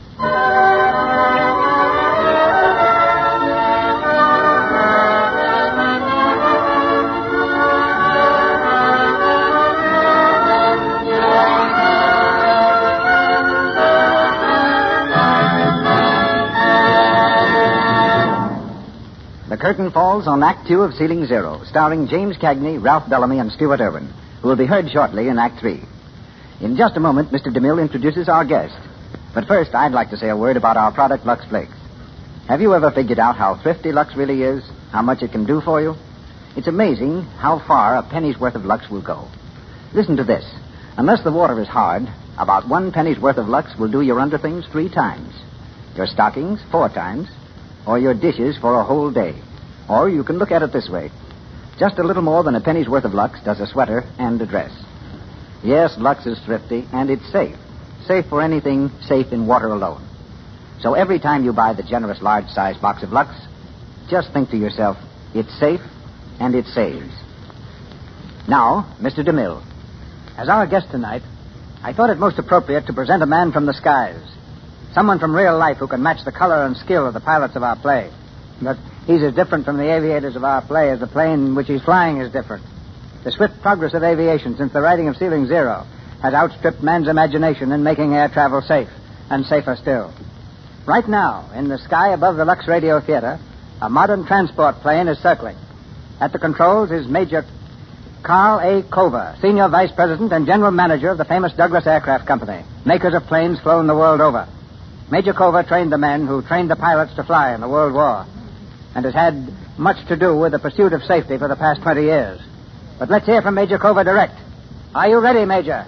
The curtain falls on Act Two of Ceiling Zero, starring James Cagney, Ralph Bellamy, and Stuart Irwin, who will be heard shortly in Act Three. In just a moment, Mister DeMille introduces our guest. But first, I'd like to say a word about our product, Lux Flakes. Have you ever figured out how thrifty Lux really is? How much it can do for you? It's amazing how far a penny's worth of Lux will go. Listen to this. Unless the water is hard, about one penny's worth of Lux will do your underthings three times, your stockings four times, or your dishes for a whole day. Or you can look at it this way. Just a little more than a penny's worth of Lux does a sweater and a dress. Yes, Lux is thrifty, and it's safe. Safe for anything safe in water alone. So every time you buy the generous large-size box of Lux, just think to yourself, it's safe and it saves. Now, Mister DeMille. As our guest tonight, I thought it most appropriate to present a man from the skies. Someone from real life who can match the color and skill of the pilots of our play. But he's as different from the aviators of our play as the plane which he's flying is different. The swift progress of aviation since the writing of Ceiling Zero has outstripped man's imagination in making air travel safe, and safer still. Right now, in the sky above the Lux Radio Theater, a modern transport plane is circling. At the controls is Major Carl A. Cover, Senior Vice President and General Manager of the famous Douglas Aircraft Company, makers of planes flown the world over. Major Cover trained the men who trained the pilots to fly in the World War, and has had much to do with the pursuit of safety for the past twenty years. But let's hear from Major Cova direct. Are you ready, Major?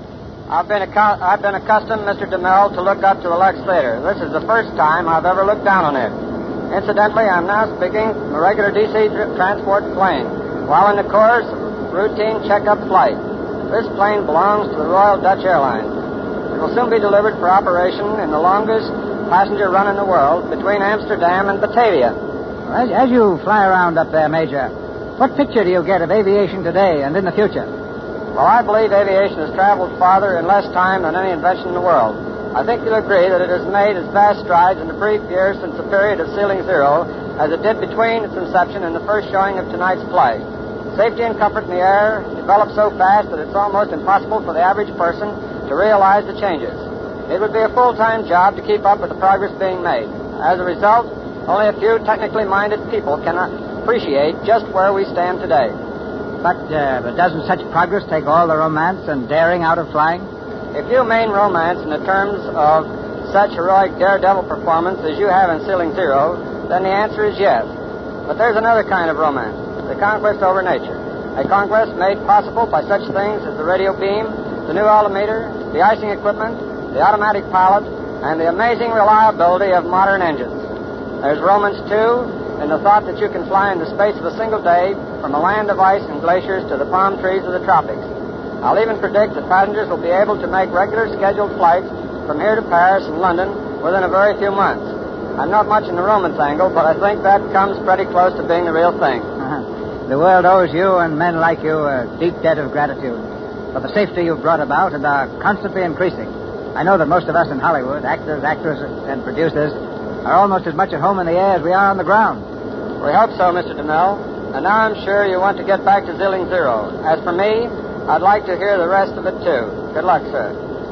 I've been, accu- I've been accustomed, Mister DeMille, to look up to the Lux Theater. This is the first time I've ever looked down on it. Incidentally, I'm now speaking from a regular D C transport plane, while in the course of routine checkup flight. This plane belongs to the Royal Dutch Airlines. It will soon be delivered for operation in the longest passenger run in the world between Amsterdam and Batavia. As, as you fly around up there, Major, what picture do you get of aviation today and in the future? Well, I believe aviation has traveled farther in less time than any invention in the world. I think you'll agree that it has made as vast strides in the brief years since the period of Ceiling Zero as it did between its inception and the first showing of tonight's play. Safety and comfort in the air develop so fast that it's almost impossible for the average person to realize the changes. It would be a full-time job to keep up with the progress being made. As a result, only a few technically minded people can appreciate just where we stand today. But, uh, but doesn't such progress take all the romance and daring out of flying? If you mean romance in the terms of such heroic daredevil performance as you have in Ceiling Zero, then the answer is yes. But there's another kind of romance, the conquest over nature. A conquest made possible by such things as the radio beam, the new altimeter, the icing equipment, the automatic pilot, and the amazing reliability of modern engines. There's romance, too, in the thought that you can fly in the space of a single day from a land of ice and glaciers to the palm trees of the tropics. I'll even predict that passengers will be able to make regular scheduled flights from here to Paris and London within a very few months. I'm not much in the romance angle, but I think that comes pretty close to being the real thing. Uh-huh. The world owes you and men like you a deep debt of gratitude for the safety you've brought about and are constantly increasing. I know that most of us in Hollywood, actors, actresses, and producers, are almost as much at home in the air as we are on the ground. We hope so, Mister DeMille. And now I'm sure you want to get back to Zilling Zero. As for me, I'd like to hear the rest of it, too. Good luck, sir.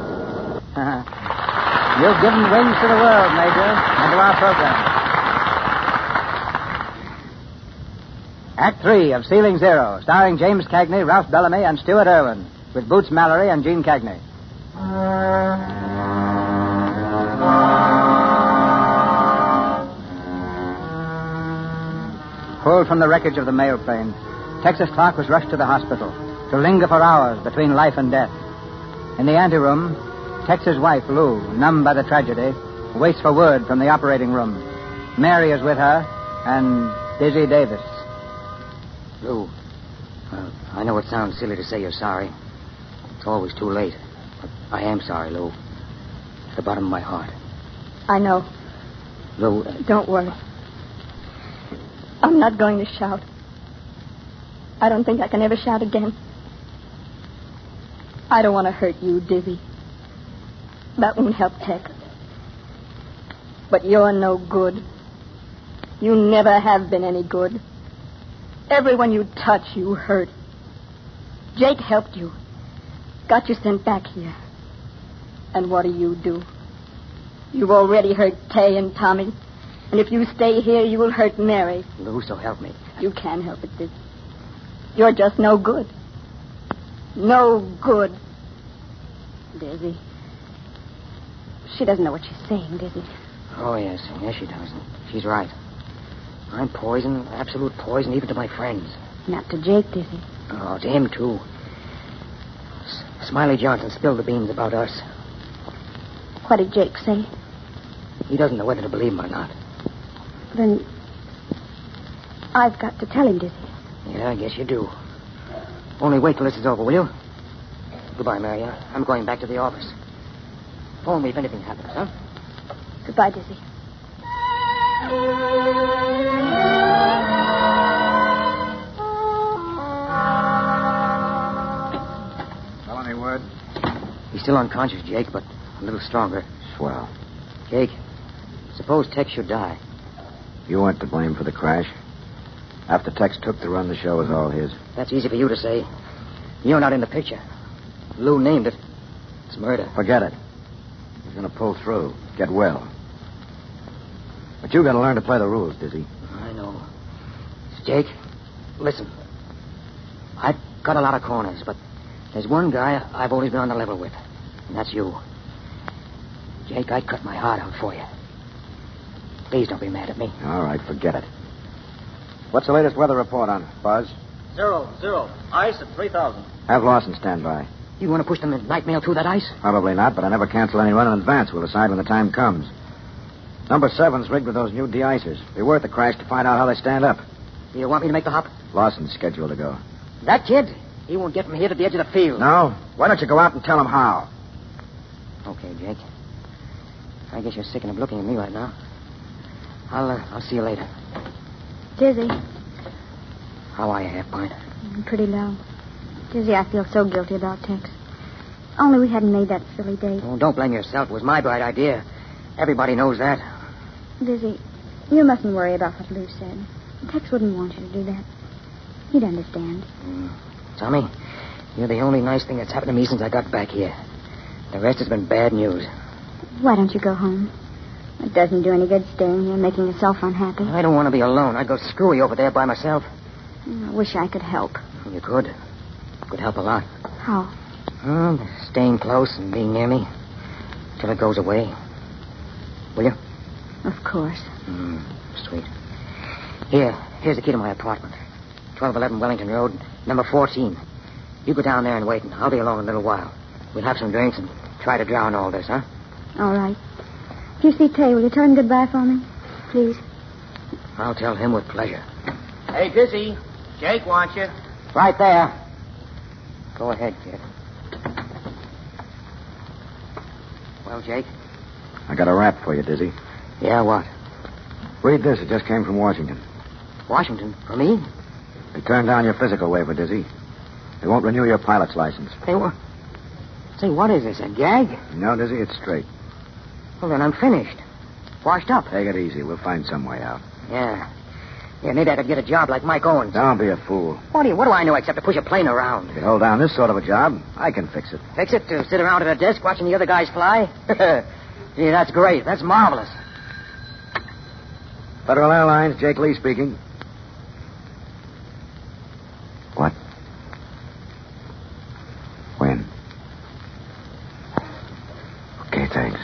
You've given wings to the world, Major, and to our program. Act three of Ceiling Zero, starring James Cagney, Ralph Bellamy, and Stuart Irwin, with Boots Mallory and Gene Cagney. Pulled from the wreckage of the mail plane, Texas Clark was rushed to the hospital to linger for hours between life and death. In the anteroom, Tex's wife, Lou, numb by the tragedy, waits for word from the operating room. Mary is with her, and Dizzy Davis. Lou, uh, I know it sounds silly to say you're sorry. It's always too late. But I am sorry, Lou. At the bottom of my heart. I know. Lou... Uh, Don't worry. I'm not going to shout. I don't think I can ever shout again. I don't want to hurt you, Dizzy. That won't help Tex. But you're no good. You never have been any good. Everyone you touch, you hurt. Jake helped you. Got you sent back here. And what do you do? You've already hurt Tay and Tommy. And if you stay here, you will hurt Mary. Lou, so help me. You can't help it, Dizzy. You're just no good. No good. Dizzy. She doesn't know what she's saying, Dizzy. Oh, yes. Yes, she does. She's right. I'm poison, absolute poison, even to my friends. Not to Jake, Dizzy. Oh, to him, too. S- Smiley Johnson spilled the beans about us. What did Jake say? He doesn't know whether to believe him or not. Then I've got to tell him, Dizzy. Yeah, I guess you do. Only wait till this is over, will you? Goodbye, Mary. I'm going back to the office. Phone me if anything happens, huh? Goodbye, Dizzy. Well, any word? He's still unconscious, Jake, but a little stronger. Swell. Jake, suppose Tex should die. You weren't to blame for the crash. After Tex took the run, the show was all his. That's easy for you to say. You're not in the picture. Lou named it. It's murder. Forget it. He's going to pull through. Get well. But you got to learn to play the rules, Dizzy. I know. Jake, listen. I've got a lot of corners, but there's one guy I've always been on the level with, and that's you. Jake, I'd cut my heart out for you. Please don't be mad at me. All right, forget it. What's the latest weather report on it, Buzz? Zero, zero. Ice at three thousand. Have Lawson stand by. You want to push the night mail through that ice? Probably not, but I never cancel any run in advance. We'll decide when the time comes. Number seven's rigged with those new de-icers. Be worth the crash to find out how they stand up. You want me to make the hop? Lawson's scheduled to go. That kid? He won't get from here to the edge of the field. No? Why don't you go out and tell him how? Okay, Jake. I guess you're sick of looking at me right now. I'll, uh, I'll see you later. Dizzy. How are you, Half Pint? I'm pretty low. Dizzy, I feel so guilty about Tex. Only we hadn't made that silly date. Oh, don't blame yourself. It was my bright idea. Everybody knows that. Dizzy, you mustn't worry about what Lou said. Tex wouldn't want you to do that. He'd understand. Mm. Tommy, you're the only nice thing that's happened to me since I got back here. The rest has been bad news. Why don't you go home? It doesn't do any good staying here, making yourself unhappy. I don't want to be alone. I'd go screwy over there by myself. I wish I could help. You could. Could help a lot. How? Oh, staying close and being near me till it goes away. Will you? Of course. Mm, sweet. Here, here's the key to my apartment. twelve eleven Wellington Road, number fourteen. You go down there and wait, and I'll be along in a little while. We'll have some drinks and try to drown all this, huh? All right. If you see Tay, will you tell him goodbye for me? Please. I'll tell him with pleasure. Hey, Dizzy. Jake wants you. Right there. Go ahead, kid. Well, Jake? I got a rap for you, Dizzy. Yeah, what? Read this. It just came from Washington. Washington? For me? They turned down your physical waiver, Dizzy. They won't renew your pilot's license. They won't? Say, what is this, a gag? No, Dizzy, it's straight. Well, then I'm finished. Washed up. Take it easy. We'll find some way out. Yeah. Yeah, maybe I could get a job like Mike Owens. Don't be a fool. What do you, what do I know except to push a plane around? If you hold down this sort of a job, I can fix it. Fix it to sit around at a desk watching the other guys fly? Gee, that's great. That's marvelous. Federal Airlines, Jake Lee speaking. What? When? Okay, thanks.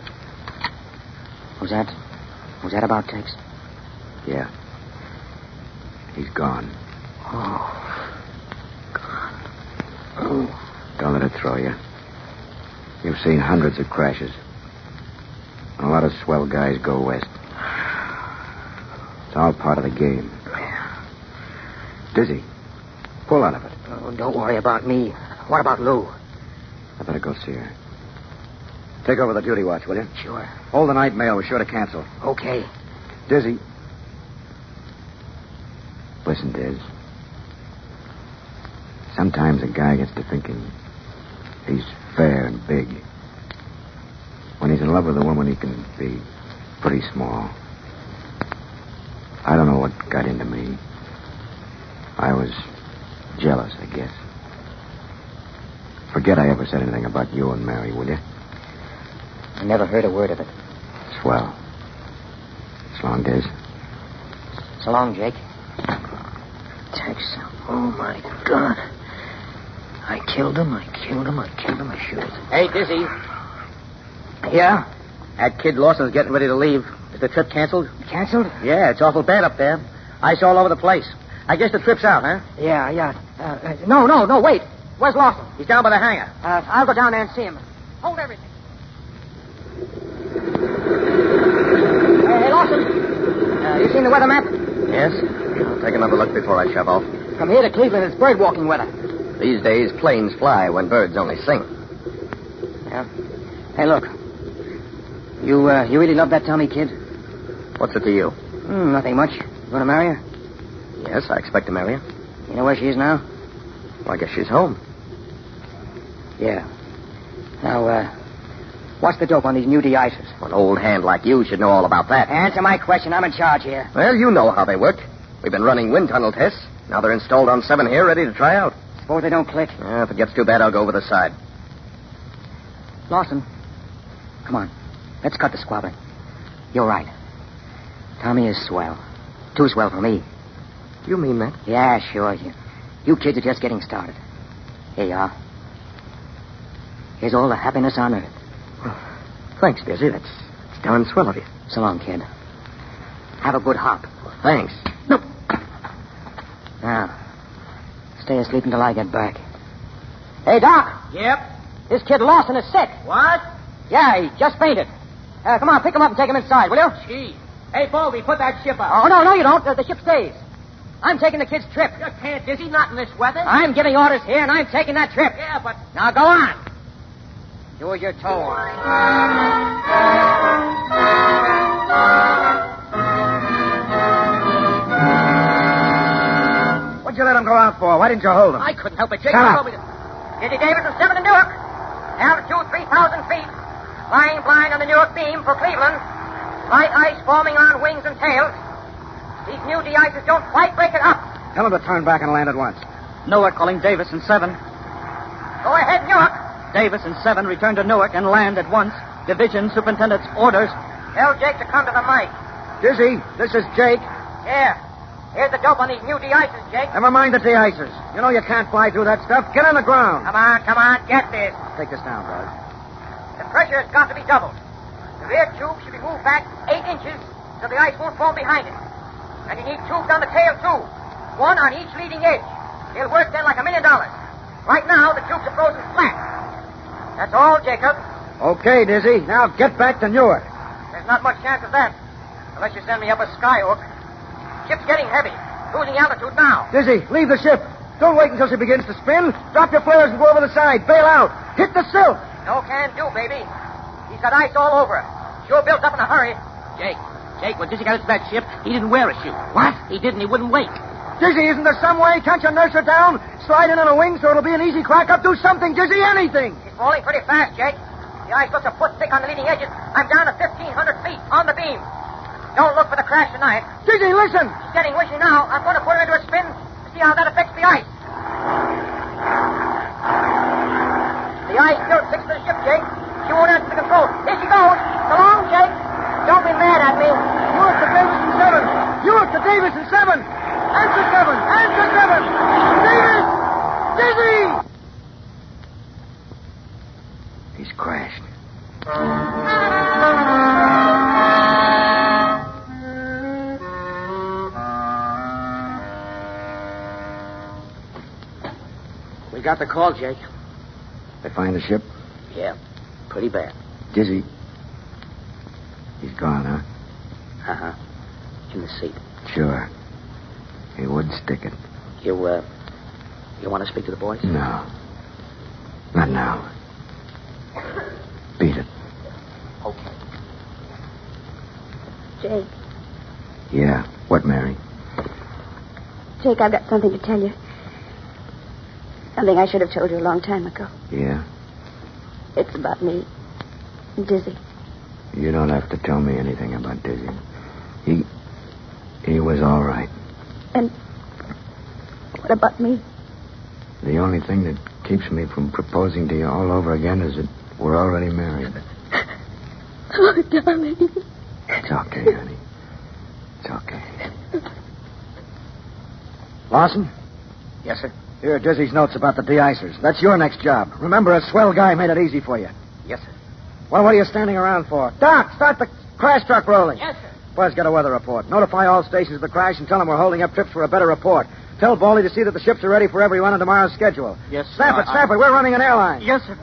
Was that... Was that about Tex? Yeah. He's gone. Oh. Gone. Oh. Don't let it throw you. You've seen hundreds of crashes. A lot of swell guys go west. It's all part of the game. Dizzy. Pull out of it. Oh, don't worry about me. What about Lou? I better go see her. Take over the duty watch, will you? Sure. Hold the night mail. We're sure to cancel. Okay. Dizzy. Listen, Diz. Sometimes a guy gets to thinking he's fair and big. When he's in love with a woman, he can be pretty small. I don't know what got into me. I was jealous, I guess. Forget I ever said anything about you and Mary, will you? I never heard a word of it. Swell. So long, Diz. So long, Jake. Tex. Oh, my God. I killed him, I killed him, I killed him, I shoot it. Hey, Dizzy. Yeah? That kid Lawson's getting ready to leave. Is the trip canceled? Canceled? Yeah, it's awful bad up there. Ice all over the place. I guess the trip's out, huh? Yeah, yeah. Uh, uh, no, no, no, wait. Where's Lawson? He's down by the hangar. Uh, I'll go down there and see him. Hold everything. Hey, hey Lawson. Uh, you seen the weather map? Yes. I'll take another look before I shove off. From here to Cleveland, it's bird walking weather. These days, planes fly when birds only sing. Yeah. Hey, look. You, uh, you really love that Tommy kid? What's it to you? Mm, nothing much. You going to marry her? Yes, I expect to marry her. You know where she is now? Well, I guess she's home. Yeah. Now, uh, what's the dope on these new de-icers? An old hand like you should know all about that. Answer my question. I'm in charge here. Well, you know how they work. We've been running wind tunnel tests. Now they're installed on seven here, ready to try out. Suppose they don't click. Yeah, if it gets too bad, I'll go over the side. Lawson, come on. Let's cut the squabbling. You're right. Tommy is swell. Too swell for me. You mean that? Yeah, sure. You, you kids are just getting started. Here you are. Here's all the happiness on earth. Well, thanks, Dizzy. That's, that's darn swell of you. So long, kid. Have a good hop. Well, thanks. No. Now, stay asleep until I get back. Hey, Doc. Yep. This kid Lawson is sick. What? Yeah, he just fainted. Uh, come on, pick him up and take him inside, will you? Gee. Hey, Baldy, put that ship up. Oh, no, no, you don't. The, the ship stays. I'm taking the kid's trip. You can't, Dizzy, not in this weather. I'm giving orders here, and I'm taking that trip. Yeah, but... Now, go on. Do as you're told. What'd you let him go out for? Why didn't you hold him? I couldn't help it, Jake. Shut You up. told me to... Dizzy Davidson, seven to Newark. Altitude three thousand feet. Flying blind on the Newark beam for Cleveland. Light ice forming on wings and tails. These new de-ices don't quite break it up. Tell him to turn back and land at once. Newark calling Davis in seven. Go ahead, Newark. Davis in seven return to Newark and land at once. Division Superintendent's orders. Tell Jake to come to the mic. Dizzy, this is Jake. Here. Here's the dope on these new de-ices, Jake. Never mind the de-icers. You know you can't fly through that stuff. Get on the ground. Come on, come on, get this. Take this down, Bud. The pressure has got to be doubled. The rear tube should be moved back eight inches so the ice won't form behind it. And you need tubes on the tail, too. One on each leading edge. It'll work then like a million dollars. Right now, the tubes are frozen flat. That's all, Jacob. Okay, Dizzy. Now get back to Newark. There's not much chance of that. Unless you send me up a skyhook. Ship's getting heavy. Losing altitude now. Dizzy, leave the ship. Don't wait until she begins to spin. Drop your flares and go over the side. Bail out. Hit the silk. No can do, baby. He's got ice all over it. Sure built up in a hurry. Jake. Jake, when Dizzy got into that ship, he didn't wear a chute. What? He didn't. He wouldn't wait. Dizzy, isn't there some way? Can't you nurse her down? Slide in on a wing so it'll be an easy crack up. Do something, Dizzy, anything. He's falling pretty fast, Jake. The ice looks a foot thick on the leading edges. I'm down to fifteen hundred feet on the beam. Don't look for the crash tonight. Dizzy, listen. She's getting wishy now. I'm going to put her into a spin to see how that affects the ice. The ice still sticks to the ship, Jake. She won't answer the control. Here she goes. So long, Jake. Don't be mad at me. Newark to Davis in seven. Newark to Davis in seven. Answer seven. Answer seven. Davis! Dizzy! He's crashed. We got the call, Jake. They find the ship? Yeah, pretty bad. Dizzy. He's gone, huh? Uh-huh. In the seat. Sure. He would stick it. You, uh, you want to speak to the boys? No. Not now. Beat it. Okay. Jake. Yeah. What, Mary? Jake, I've got something to tell you. Something I should have told you a long time ago. Yeah? It's about me. Dizzy. You don't have to tell me anything about Dizzy. He... He was all right. And what about me? The only thing that keeps me from proposing to you all over again is that we're already married. Oh, darling. It's okay, honey. It's okay. Lawson? Yes, sir. Here are Dizzy's notes about the de-icers. That's your next job. Remember, a swell guy made it easy for you. Yes, sir. Well, what are you standing around for? Doc, start the crash truck rolling. Yes, sir. Buzz, get a weather report. Notify all stations of the crash and tell them we're holding up trips for a better report. Tell Baldy to see that the ships are ready for every run on tomorrow's schedule. Yes, sir. Snap it, I- snap it. We're running an airline. Yes, sir.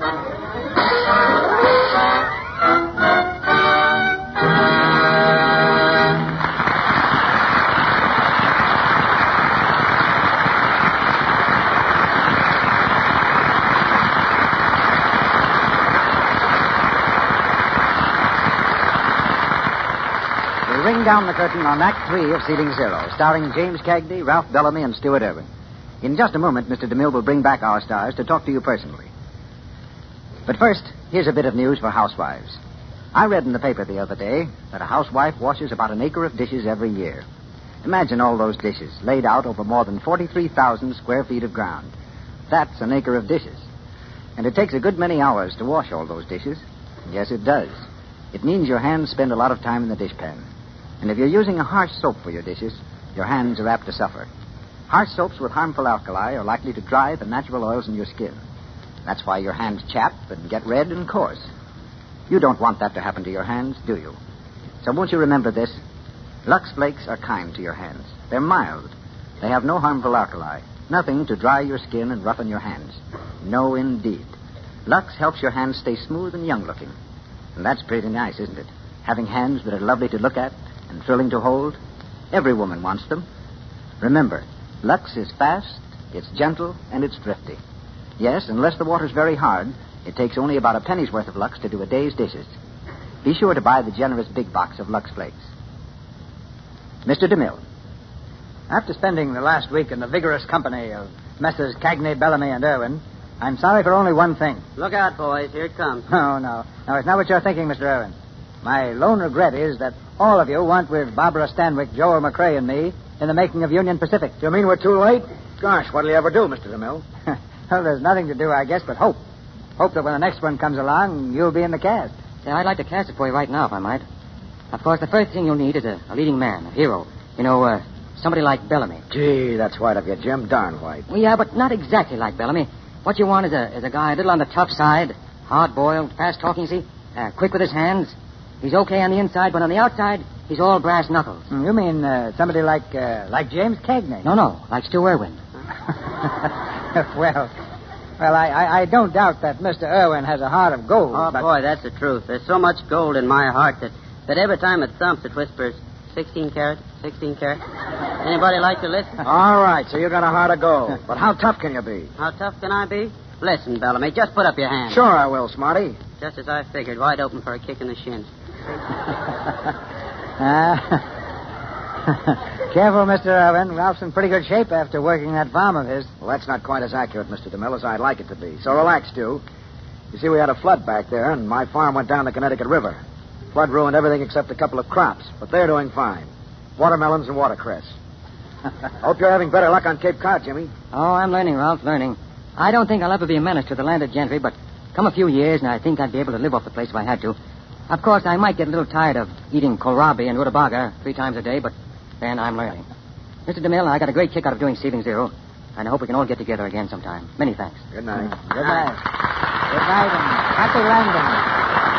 Ring down the curtain on Act Three of Ceiling Zero, starring James Cagney, Ralph Bellamy, and Stuart Irwin. In just a moment, Mister DeMille will bring back our stars to talk to you personally. But first, here's a bit of news for housewives. I read in the paper the other day that a housewife washes about an acre of dishes every year. Imagine all those dishes laid out over more than forty-three thousand square feet of ground. That's an acre of dishes. And it takes a good many hours to wash all those dishes. Yes, it does. It means your hands spend a lot of time in the dishpan. And if you're using a harsh soap for your dishes, your hands are apt to suffer. Harsh soaps with harmful alkali are likely to dry the natural oils in your skin. That's why your hands chap and get red and coarse. You don't want that to happen to your hands, do you? So won't you remember this? Lux Flakes are kind to your hands. They're mild. They have no harmful alkali. Nothing to dry your skin and roughen your hands. No, indeed. Lux helps your hands stay smooth and young-looking. And that's pretty nice, isn't it? Having hands that are lovely to look at and thrilling to hold. Every woman wants them. Remember, Lux is fast, it's gentle, and it's thrifty. Yes, unless the water's very hard, it takes only about a penny's worth of Lux to do a day's dishes. Be sure to buy the generous big box of Lux Flakes. Mister DeMille. After spending the last week in the vigorous company of Messrs. Cagney, Bellamy, and Irwin, I'm sorry for only one thing. Look out, boys. Here it comes. No, no. No, it's not what you're thinking, Mister Irwin. My lone regret is that all of you want with Barbara Stanwyck, Joel McRae, and me in the making of Union Pacific. Do you mean we're too late? Gosh, what'll you ever do, Mister DeMille? Well, there's nothing to do, I guess, but hope. Hope that when the next one comes along, you'll be in the cast. Yeah, I'd like to cast it for you right now, if I might. Of course, the first thing you'll need is a, a leading man, a hero. You know, uh, somebody like Bellamy. Gee, that's white of you, Jim. Darn white. Well, yeah, but not exactly like Bellamy. What you want is a, is a guy a little on the tough side, hard-boiled, fast-talking, see? Uh, quick with his hands. He's okay on the inside, but on the outside, he's all brass knuckles. You mean uh, somebody like uh, like James Cagney? No, no, like Stu Irwin. well, well, I, I, I don't doubt that Mister Irwin has a heart of gold. Oh, but... boy, that's the truth. There's so much gold in my heart that, that every time it thumps, it whispers, sixteen carat, sixteen carat. Anybody like to listen? All right, so you got a heart of gold. But how tough can you be? How tough can I be? Listen, Bellamy, just put up your hand. Sure I will, Smarty. Just as I figured, wide open for a kick in the shins. uh, careful, Mister Irwin. Ralph's in pretty good shape after working that farm of his. Well, that's not quite as accurate, Mister DeMille, as I'd like it to be. So relax, Stu. You see, we had a flood back there, and my farm went down the Connecticut River. Flood ruined everything except a couple of crops, but they're doing fine. Watermelons and watercress. Hope you're having better luck on Cape Cod, Jimmy. Oh, I'm learning, Ralph, learning. I don't think I'll ever be a menace to the landed gentry, but come a few years, and I think I'd be able to live off the place if I had to. Of course, I might get a little tired of eating kohlrabi and rutabaga three times a day, but then I'm learning. Mister DeMille, I got a great kick out of doing Sealing Zero, and I hope we can all get together again sometime. Many thanks. Good night. Good night. Good night, and happy landing.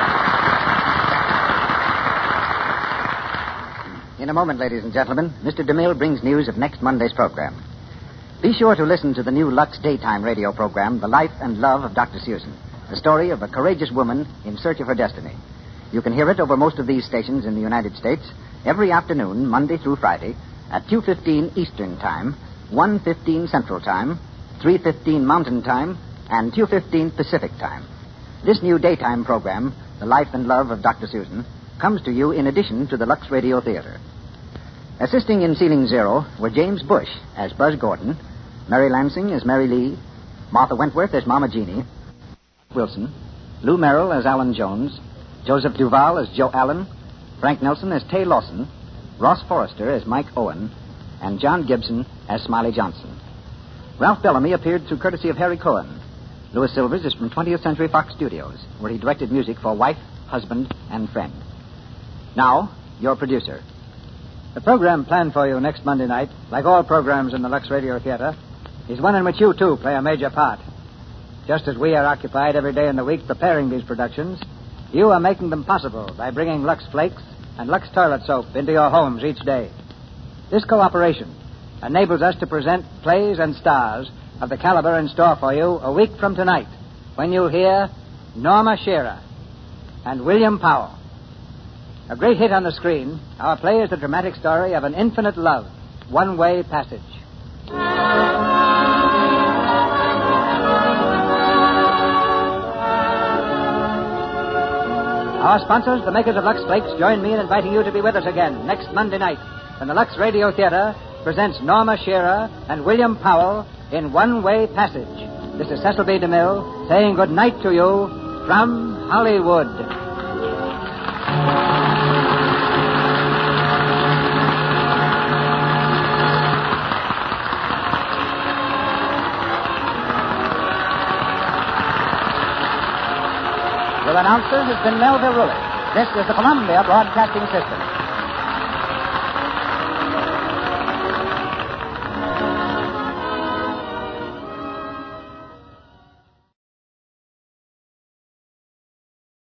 In a moment, ladies and gentlemen, Mister DeMille brings news of next Monday's program. Be sure to listen to the new Lux daytime radio program, The Life and Love of Doctor Susan, the story of a courageous woman in search of her destiny. You can hear it over most of these stations in the United States every afternoon, Monday through Friday, at two fifteen Eastern Time, one fifteen Central Time, three fifteen Mountain Time, and two fifteen Pacific Time. This new daytime program, The Life and Love of Doctor Susan, comes to you in addition to the Lux Radio Theater. Assisting in Sealing Zero were James Bush as Buzz Gordon, Mary Lansing as Mary Lee, Martha Wentworth as Mama Jeannie, Wilson, Lou Merrill as Alan Jones, Joseph Duval as Joe Allen, Frank Nelson as Tay Lawson, Ross Forrester as Mike Owen, and John Gibson as Smiley Johnson. Ralph Bellamy appeared through courtesy of Harry Cohen. Louis Silvers is from twentieth Century Fox Studios, where he directed music for Wife, Husband, and Friend. Now, your producer. The program planned for you next Monday night, like all programs in the Lux Radio Theater, is one in which you, too, play a major part. Just as we are occupied every day in the week preparing these productions, you are making them possible by bringing Lux Flakes and Lux Toilet Soap into your homes each day. This cooperation enables us to present plays and stars of the caliber in store for you a week from tonight, when you'll hear Norma Shearer and William Powell. A great hit on the screen, our play is the dramatic story of an infinite love, One-Way Passage. Our sponsors, the makers of Lux Flakes, join me in inviting you to be with us again next Monday night when the Lux Radio Theater presents Norma Shearer and William Powell in One-Way Passage. This is Cecil B. DeMille saying good night to you from Hollywood. Your announcer has been Melville Ruick. This is the Columbia Broadcasting System.